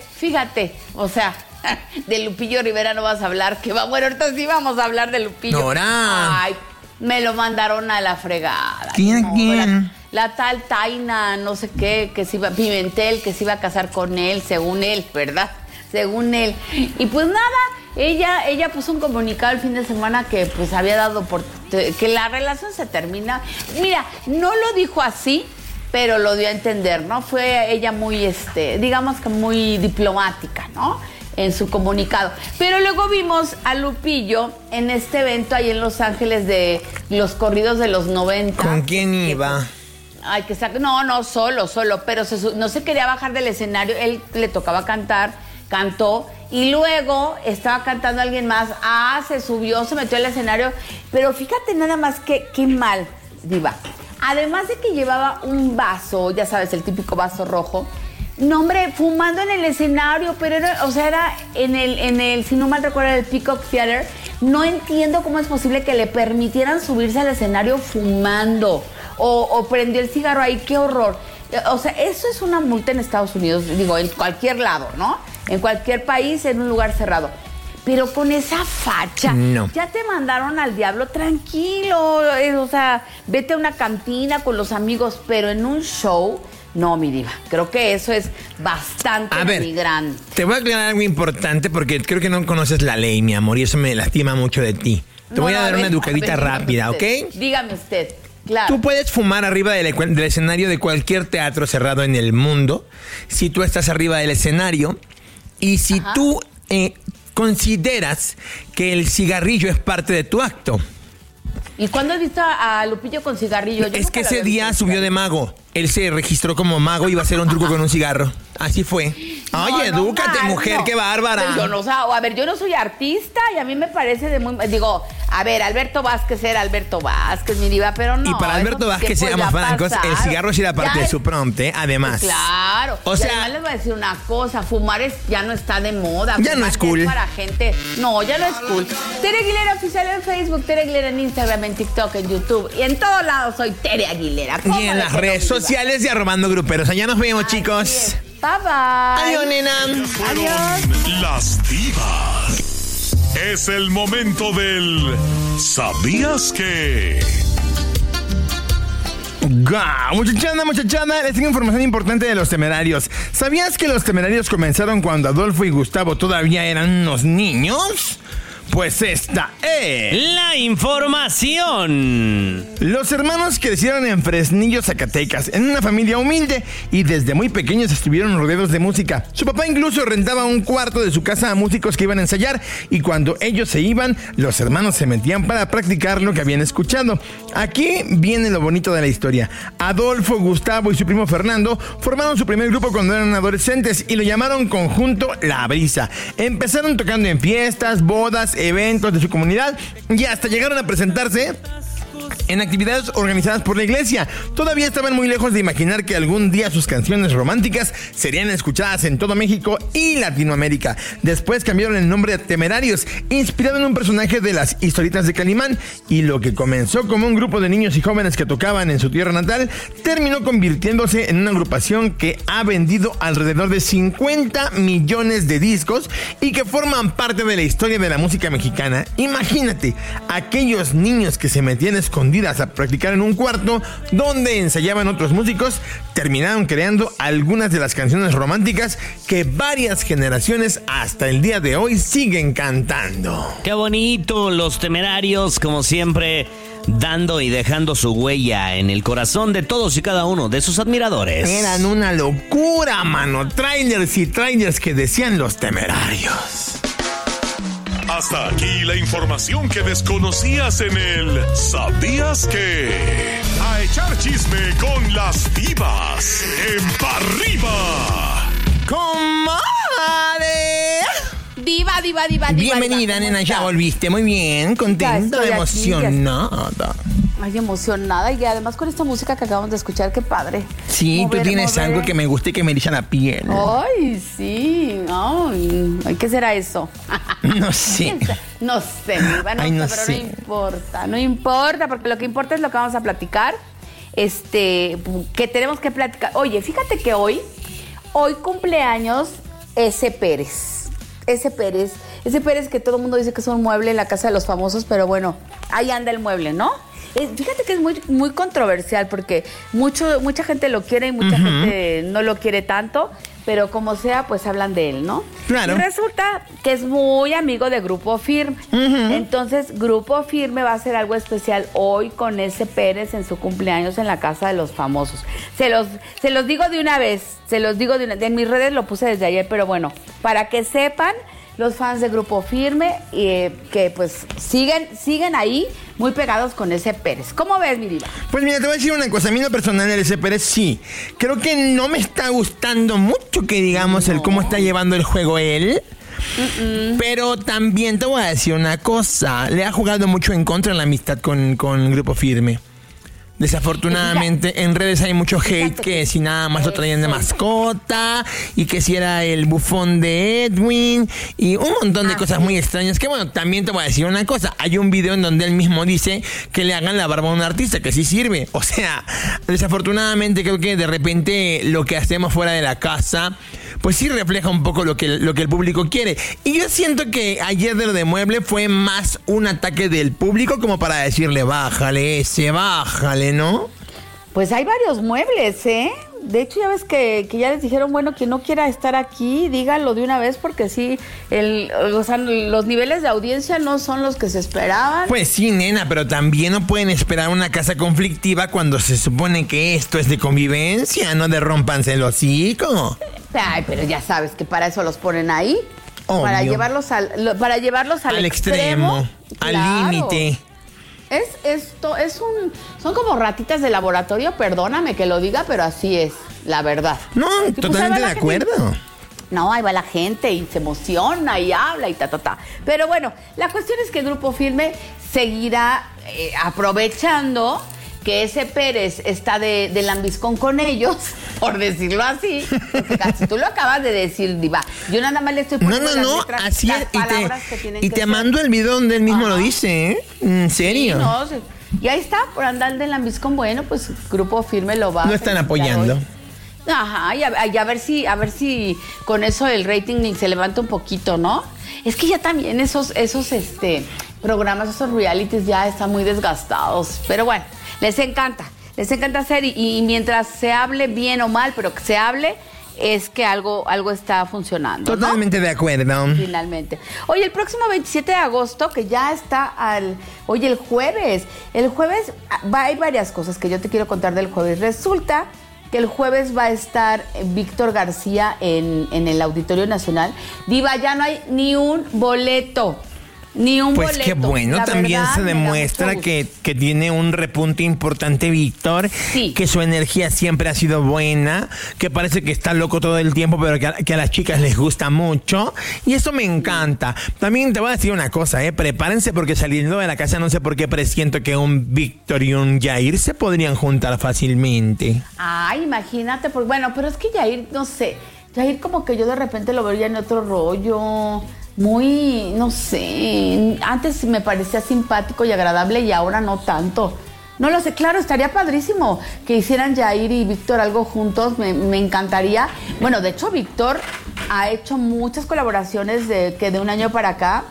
Speaker 14: o sea, de Lupillo Rivera no vas a hablar, bueno, ahorita sí vamos a hablar de Lupillo.
Speaker 4: Nora.
Speaker 14: Ay, me lo mandaron a la fregada.
Speaker 4: ¿Quién?
Speaker 14: La tal Taina, no sé qué, Pimentel, que se iba a casar con él, según él, ¿verdad? Según él. Y pues nada, ella puso un comunicado el fin de semana que pues había dado que la relación se termina. Mira, no lo dijo así, pero lo dio a entender, ¿no? Fue ella muy, digamos que muy diplomática, ¿no? En su comunicado. Pero luego vimos a Lupillo en este evento ahí en Los Ángeles de los corridos de los 90.
Speaker 4: ¿Con quién iba?
Speaker 14: Ay, no, solo, pero no se quería bajar del escenario, él le tocaba cantar, cantó, y luego estaba cantando alguien más, se subió, se metió al escenario, pero fíjate nada más qué mal, diva. Además de que llevaba un vaso, ya sabes, el típico vaso rojo, no, hombre, fumando en el escenario, pero era en el, si no mal recuerdo, el Peacock Theater. No entiendo cómo es posible que le permitieran subirse al escenario fumando o prendió el cigarro ahí, qué horror. O sea, eso es una multa en Estados Unidos, digo, en cualquier lado, ¿no? En cualquier país, en un lugar cerrado. Pero con esa facha,
Speaker 4: no.
Speaker 14: Ya te mandaron al diablo, tranquilo. O sea, vete a una cantina con los amigos, pero en un show, no, mi diva. Creo que eso es bastante grande.
Speaker 4: Te voy a aclarar algo importante porque creo que no conoces la ley, mi amor, y eso me lastima mucho de ti. Te voy a dar una educadita rápida, ¿ok?
Speaker 14: Dígame usted. Claro.
Speaker 4: Tú puedes fumar arriba del escenario de cualquier teatro cerrado en el mundo, si tú estás arriba del escenario y si tú consideras que el cigarrillo es parte de tu acto.
Speaker 14: ¿Y cuándo has visto a Lupillo con cigarrillo?
Speaker 4: Es que ese día subió de mago. Él se registró como mago y iba a hacer un truco con un cigarro. Así fue. Oye, edúcate, mujer, qué bárbara.
Speaker 14: Yo no soy artista y a mí me parece de muy... Digo, a ver, Alberto Vázquez era Alberto Vázquez, mi diva, pero no.
Speaker 4: Y para Alberto Vázquez, seamos francos, el cigarro sí era parte de su prompt, además.
Speaker 14: Pues claro.
Speaker 4: O sea,
Speaker 14: además les voy a decir una cosa, fumar ya no está de moda.
Speaker 4: Ya no es cool.
Speaker 14: Para gente... No, ya no es cool. Tere Aguilera Oficial en Facebook, Tere Aguilera en Instagram, en TikTok, en YouTube y en todos lados soy Tere Aguilera.
Speaker 4: Y en las redes sociales de Arrobando Gruperos. Allá nos vemos, chicos.
Speaker 14: Bye, bye.
Speaker 4: Adiós, nena.
Speaker 14: Adiós.
Speaker 2: Las divas. Es el momento del ¿sabías qué?
Speaker 15: Muchachada, les tengo información importante de los Temerarios. ¿Sabías que los Temerarios comenzaron cuando Adolfo y Gustavo todavía eran unos niños? Pues esta es
Speaker 3: la información.
Speaker 15: Los hermanos crecieron en Fresnillo, Zacatecas, en una familia humilde y desde muy pequeños estuvieron rodeados de música. Su papá incluso rentaba un cuarto de su casa a músicos que iban a ensayar y cuando ellos se iban, los hermanos se metían para practicar lo que habían escuchado. Aquí viene lo bonito de la historia. Adolfo, Gustavo y su primo Fernando formaron su primer grupo cuando eran adolescentes y lo llamaron Conjunto La Brisa. Empezaron tocando en fiestas, bodas, eventos de su comunidad y hasta llegaron a presentarse en actividades organizadas por la iglesia. Todavía estaban muy lejos de imaginar que algún día sus canciones románticas serían escuchadas en todo México y Latinoamérica. Después cambiaron el nombre a Temerarios, inspirado en un personaje de las historietas de Calimán, y lo que comenzó como un grupo de niños y jóvenes que tocaban en su tierra natal, terminó convirtiéndose en una agrupación que ha vendido alrededor de 50 millones de discos y que forman parte de la historia de la música mexicana. Imagínate, aquellos niños que se metían escondidas a practicar en un cuarto donde ensayaban otros músicos, terminaron creando algunas de las canciones románticas que varias generaciones hasta el día de hoy siguen cantando.
Speaker 3: Qué bonito, los Temerarios, como siempre, dando y dejando su huella en el corazón de todos y cada uno de sus admiradores.
Speaker 15: Eran una locura, mano. Trailers y trailers que decían Los Temerarios.
Speaker 2: Hasta aquí la información que desconocías en el ¿Sabías que? A echar chisme con las divas en Pa' Arriba.
Speaker 15: ¡Comadre!
Speaker 14: Diva.
Speaker 15: Bienvenida, nena, ya volviste. Muy bien, contenta, emocionada.
Speaker 14: Ay, emocionada. Y además con esta música que acabamos de escuchar, qué padre.
Speaker 15: Sí, tú tienes algo que me gusta y que me eriza la piel.
Speaker 14: Ay, sí. Ay, ¿qué será eso?
Speaker 15: No sé.
Speaker 14: No sé, no sé. No importa, porque lo que importa es lo que vamos a platicar. Que tenemos que platicar. Oye, fíjate que hoy cumpleaños S. Pérez. S. Pérez, que todo el mundo dice que es un mueble en la casa de los famosos, pero bueno, ahí anda el mueble, ¿no? Fíjate que es muy, muy controversial porque mucha gente lo quiere y mucha gente no lo quiere tanto, pero como sea, pues hablan de él, ¿no?
Speaker 15: Claro.
Speaker 14: Y resulta que es muy amigo de Grupo Firme. Entonces, Grupo Firme va a hacer algo especial hoy con S. Pérez en su cumpleaños en la casa de los famosos. Se los digo de una vez, en mis redes lo puse desde ayer, pero bueno, para que sepan los fans de Grupo Firme que pues siguen ahí muy pegados con S. Pérez. ¿Cómo ves, mi diva?
Speaker 15: Pues mira, te voy a decir una cosa. A mí en lo personal el S. Pérez sí. Creo que no me está gustando mucho que digamos el cómo está llevando el juego él. Pero también te voy a decir una cosa. Le ha jugado mucho en contra en la amistad con Grupo Firme. Desafortunadamente en redes hay mucho hate que si nada más lo traían de mascota y que si era el bufón de Edwin y un montón de cosas muy extrañas que bueno, también te voy a decir una cosa, hay un video en donde él mismo dice que le hagan la barba a un artista, que sí sirve, o sea, desafortunadamente creo que de repente lo que hacemos fuera de la casa pues sí refleja un poco lo que el público quiere. Y yo siento que ayer de lo de Mueble fue más un ataque del público como para decirle, bájale, ¿no?
Speaker 14: Pues hay varios muebles, ¿eh? De hecho, ya ves que ya les dijeron, bueno, quien no quiera estar aquí, dígalo de una vez, porque sí, los niveles de audiencia no son los que se esperaban.
Speaker 15: Pues sí, nena, pero también no pueden esperar una casa conflictiva cuando se supone que esto es de convivencia, no de rompanse el hocico.
Speaker 14: Ay, pero ya sabes que para eso los ponen ahí.
Speaker 15: Obvio.
Speaker 14: Para llevarlos al extremo,
Speaker 15: al límite.
Speaker 14: Son como ratitas de laboratorio, perdóname que lo diga, pero así es, la verdad.
Speaker 15: No, totalmente de acuerdo.
Speaker 14: No, ahí va la gente y se emociona y habla y ta. Pero bueno, la cuestión es que el Grupo Firme seguirá aprovechando que ese Pérez está de lambiscón con ellos, por decirlo así, porque casi tú lo acabas de decir, diva. Yo nada más le estoy poniendo las letras,
Speaker 15: así
Speaker 14: las
Speaker 15: es,
Speaker 14: palabras que tienen que ser.
Speaker 15: Y te mando el video donde él mismo lo dice, ¿eh? ¿En serio?
Speaker 14: Sí, no, y ahí está, por andar de lambiscón, bueno, pues Grupo Firme lo va
Speaker 15: a están apoyando.
Speaker 14: Hoy. Ajá, y a ver si con eso el rating se levanta un poquito, ¿no? Es que ya también esos programas, esos realities ya están muy desgastados, pero bueno. Les encanta hacer y mientras se hable bien o mal, pero que se hable, es que algo está funcionando, ¿no?
Speaker 15: Totalmente de acuerdo.
Speaker 14: Finalmente. Oye, el próximo 27 de agosto, que ya está el jueves. El jueves hay varias cosas que yo te quiero contar del jueves. Resulta que el jueves va a estar Víctor García en el Auditorio Nacional. Diva, ya no hay ni un boleto. Ni un boleto.
Speaker 15: Pues qué bueno, la también verdad, se demuestra que tiene un repunte importante Víctor, sí. Que su energía siempre ha sido buena, que parece que está loco todo el tiempo, pero que a las chicas les gusta mucho, y eso me encanta. También te voy a decir una cosa, prepárense porque saliendo de la casa no sé por qué presiento que un Víctor y un Yair se podrían juntar fácilmente.
Speaker 14: Ay, imagínate, bueno, pero es que Yair, no sé, Yair como que yo de repente lo vería en otro rollo. Muy, no sé, antes me parecía simpático y agradable y ahora no tanto. No lo sé, claro, estaría padrísimo que hicieran Yair y Víctor algo juntos, me encantaría. Bueno, de hecho, Víctor ha hecho muchas colaboraciones de un año para acá.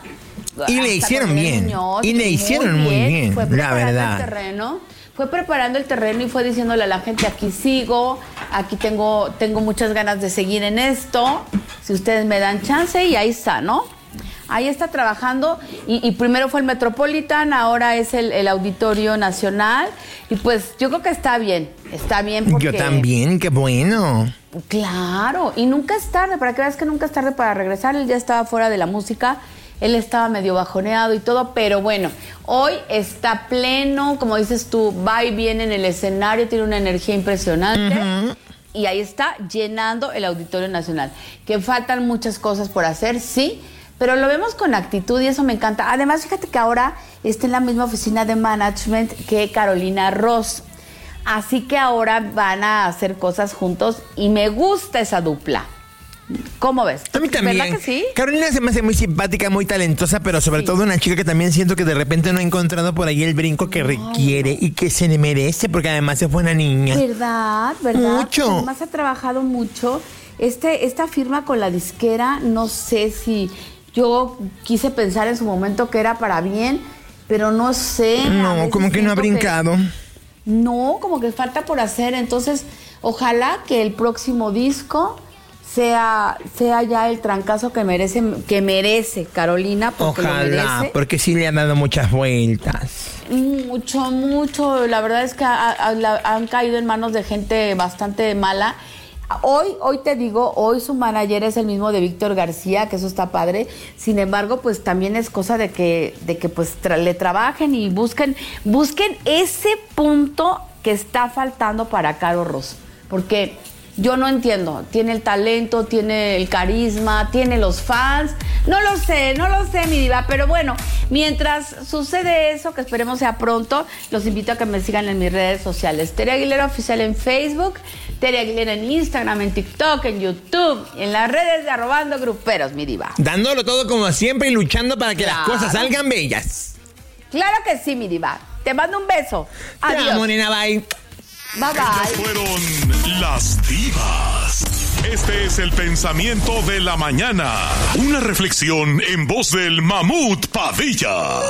Speaker 15: Y le hicieron bien, y le hicieron muy bien, la verdad.
Speaker 14: Fue preparando el terreno y fue diciéndole a la gente, aquí sigo, aquí tengo muchas ganas de seguir en esto, si ustedes me dan chance, y ahí está, ¿no? Ahí está trabajando y primero fue el Metropolitan, ahora es el Auditorio Nacional y pues yo creo que está bien porque...
Speaker 4: Yo también, qué bueno.
Speaker 14: Claro, y nunca es tarde, para que veas que nunca es tarde para regresar. Él ya estaba fuera de la música, él estaba medio bajoneado y todo, pero bueno, hoy está pleno, como dices tú, va y viene en el escenario, tiene una energía impresionante. Uh-huh. Y ahí está llenando el Auditorio Nacional. Que faltan muchas cosas por hacer, sí, pero lo vemos con actitud y eso me encanta. Además, fíjate que ahora está en la misma oficina de management que Carolina Ross. Así que ahora van a hacer cosas juntos y me gusta esa dupla. ¿Cómo ves?
Speaker 4: A mí también.
Speaker 14: ¿Verdad que sí?
Speaker 4: Carolina se me hace muy simpática, muy talentosa, pero sobre todo una chica que también siento que de repente no ha encontrado por ahí el brinco que requiere y que se le merece, porque además es buena niña.
Speaker 14: ¿Verdad?
Speaker 4: Mucho.
Speaker 14: Además ha trabajado mucho. Esta firma con la disquera, no sé si yo quise pensar en su momento que era para bien, pero no sé.
Speaker 4: No, como que no ha brincado.
Speaker 14: No, como que falta por hacer. Entonces, ojalá que el próximo disco sea ya el trancazo que merece Carolina.
Speaker 4: Ojalá, porque sí le han dado muchas vueltas.
Speaker 14: Mucho. La verdad es que han caído en manos de gente bastante mala. Hoy te digo, hoy su manager es el mismo de Víctor García, que eso está padre. Sin embargo, pues también es cosa de que pues le trabajen y busquen ese punto que está faltando para Caro Ross. Porque yo no entiendo, tiene el talento, tiene el carisma, tiene los fans, no lo sé, mi diva, pero bueno, mientras sucede eso, que esperemos sea pronto, los invito a que me sigan en mis redes sociales, Tere Aguilera Oficial en Facebook, Tere Aguilera en Instagram, en TikTok, en YouTube, y en las redes de @gruperos, mi diva.
Speaker 4: Dándolo todo como siempre y luchando para que las cosas salgan bellas.
Speaker 14: Claro que sí, mi diva, te mando un beso, adiós.
Speaker 4: Te amo, nena, bye.
Speaker 14: Bye, bye.
Speaker 2: Ellas fueron las divas. Este es el pensamiento de la mañana. Una reflexión en voz del Mamut Padilla.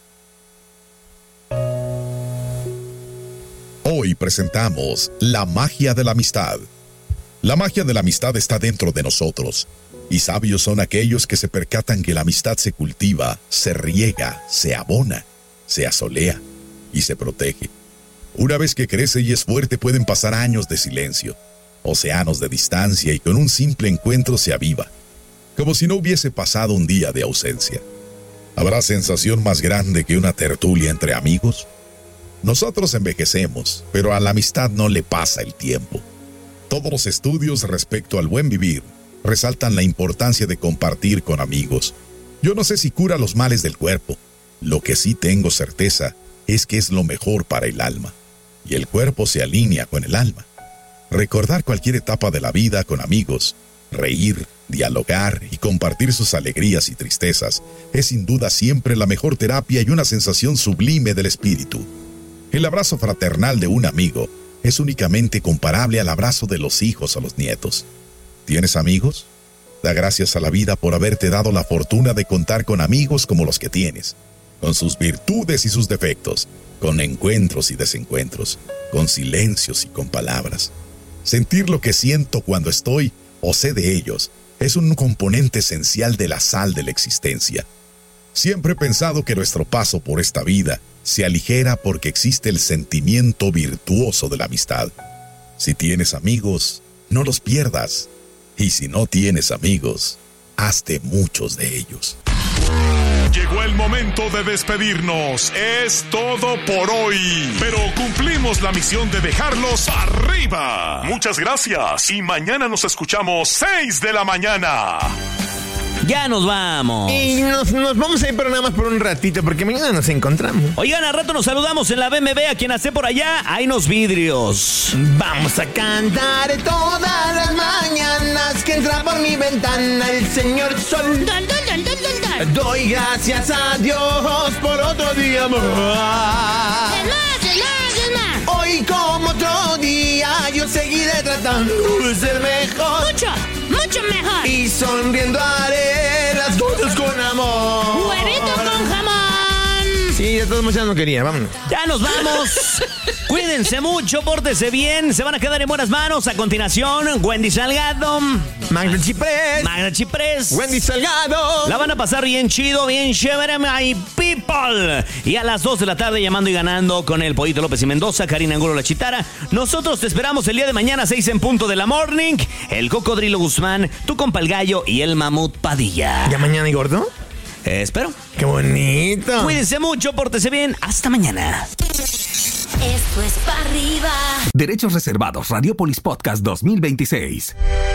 Speaker 1: Hoy presentamos la magia de la amistad. La magia de la amistad está dentro de nosotros. Y sabios son aquellos que se percatan que la amistad se cultiva, se riega, se abona, se asolea y se protege. Una vez que crece y es fuerte pueden pasar años de silencio, océanos de distancia y con un simple encuentro se aviva, como si no hubiese pasado un día de ausencia. ¿Habrá sensación más grande que una tertulia entre amigos? Nosotros envejecemos, pero a la amistad no le pasa el tiempo. Todos los estudios respecto al buen vivir resaltan la importancia de compartir con amigos. Yo no sé si cura los males del cuerpo, lo que sí tengo certeza es que es lo mejor para el alma. Y el cuerpo se alinea con el alma. Recordar cualquier etapa de la vida con amigos, reír, dialogar y compartir sus alegrías y tristezas es sin duda siempre la mejor terapia y una sensación sublime del espíritu. El abrazo fraternal de un amigo es únicamente comparable al abrazo de los hijos o los nietos. ¿Tienes amigos? Da gracias a la vida por haberte dado la fortuna de contar con amigos como los que tienes, con sus virtudes y sus defectos, con encuentros y desencuentros, con silencios y con palabras. Sentir lo que siento cuando estoy o sé de ellos es un componente esencial de la sal de la existencia. Siempre he pensado que nuestro paso por esta vida se aligera porque existe el sentimiento virtuoso de la amistad. Si tienes amigos, no los pierdas. Y si no tienes amigos, hazte muchos de ellos.
Speaker 2: Llegó el momento de despedirnos. Es todo por hoy. Pero cumplimos la misión de dejarlos arriba. Muchas gracias. Y mañana nos escuchamos 6 de la mañana.
Speaker 3: Ya nos vamos.
Speaker 4: Y nos vamos a ir pero nada más por un ratito, porque mañana nos encontramos.
Speaker 3: Oigan, al rato nos saludamos en la BMB. A quien hace por allá, hay unos vidrios.
Speaker 4: Vamos a cantar todas las mañanas que entra por mi ventana el señor sol. Doy gracias a Dios por otro día más. Hoy como otro día yo seguiré tratando de ser mejor.
Speaker 16: Mucho mejor.
Speaker 4: Y sonriendo haré las cosas con amor.
Speaker 16: Huevito con jamón.
Speaker 4: Sí, todos modos ya no quería, vámonos.
Speaker 3: Ya nos vamos. Cuídense mucho, pórtense bien. Se van a quedar en buenas manos. A continuación, Wendy Salgado,
Speaker 4: Magda
Speaker 3: Chiprés,
Speaker 4: Wendy Salgado.
Speaker 3: La van a pasar bien chido, bien chévere, my people. Y a las 2 de la tarde, llamando y ganando con el Pollito López y Mendoza, Karina Angulo La Chitara. Nosotros te esperamos el día de mañana, 6 en punto de la morning. El Cocodrilo Guzmán, tu compa el Gallo y el Mamut Padilla.
Speaker 4: ¿Ya mañana y gordo?
Speaker 3: Espero.
Speaker 4: ¡Qué bonito!
Speaker 3: Cuídense mucho, pórtense bien. Hasta mañana.
Speaker 16: Esto es Pa' Arriba.
Speaker 17: Derechos reservados, Radiopolis Podcast 2026.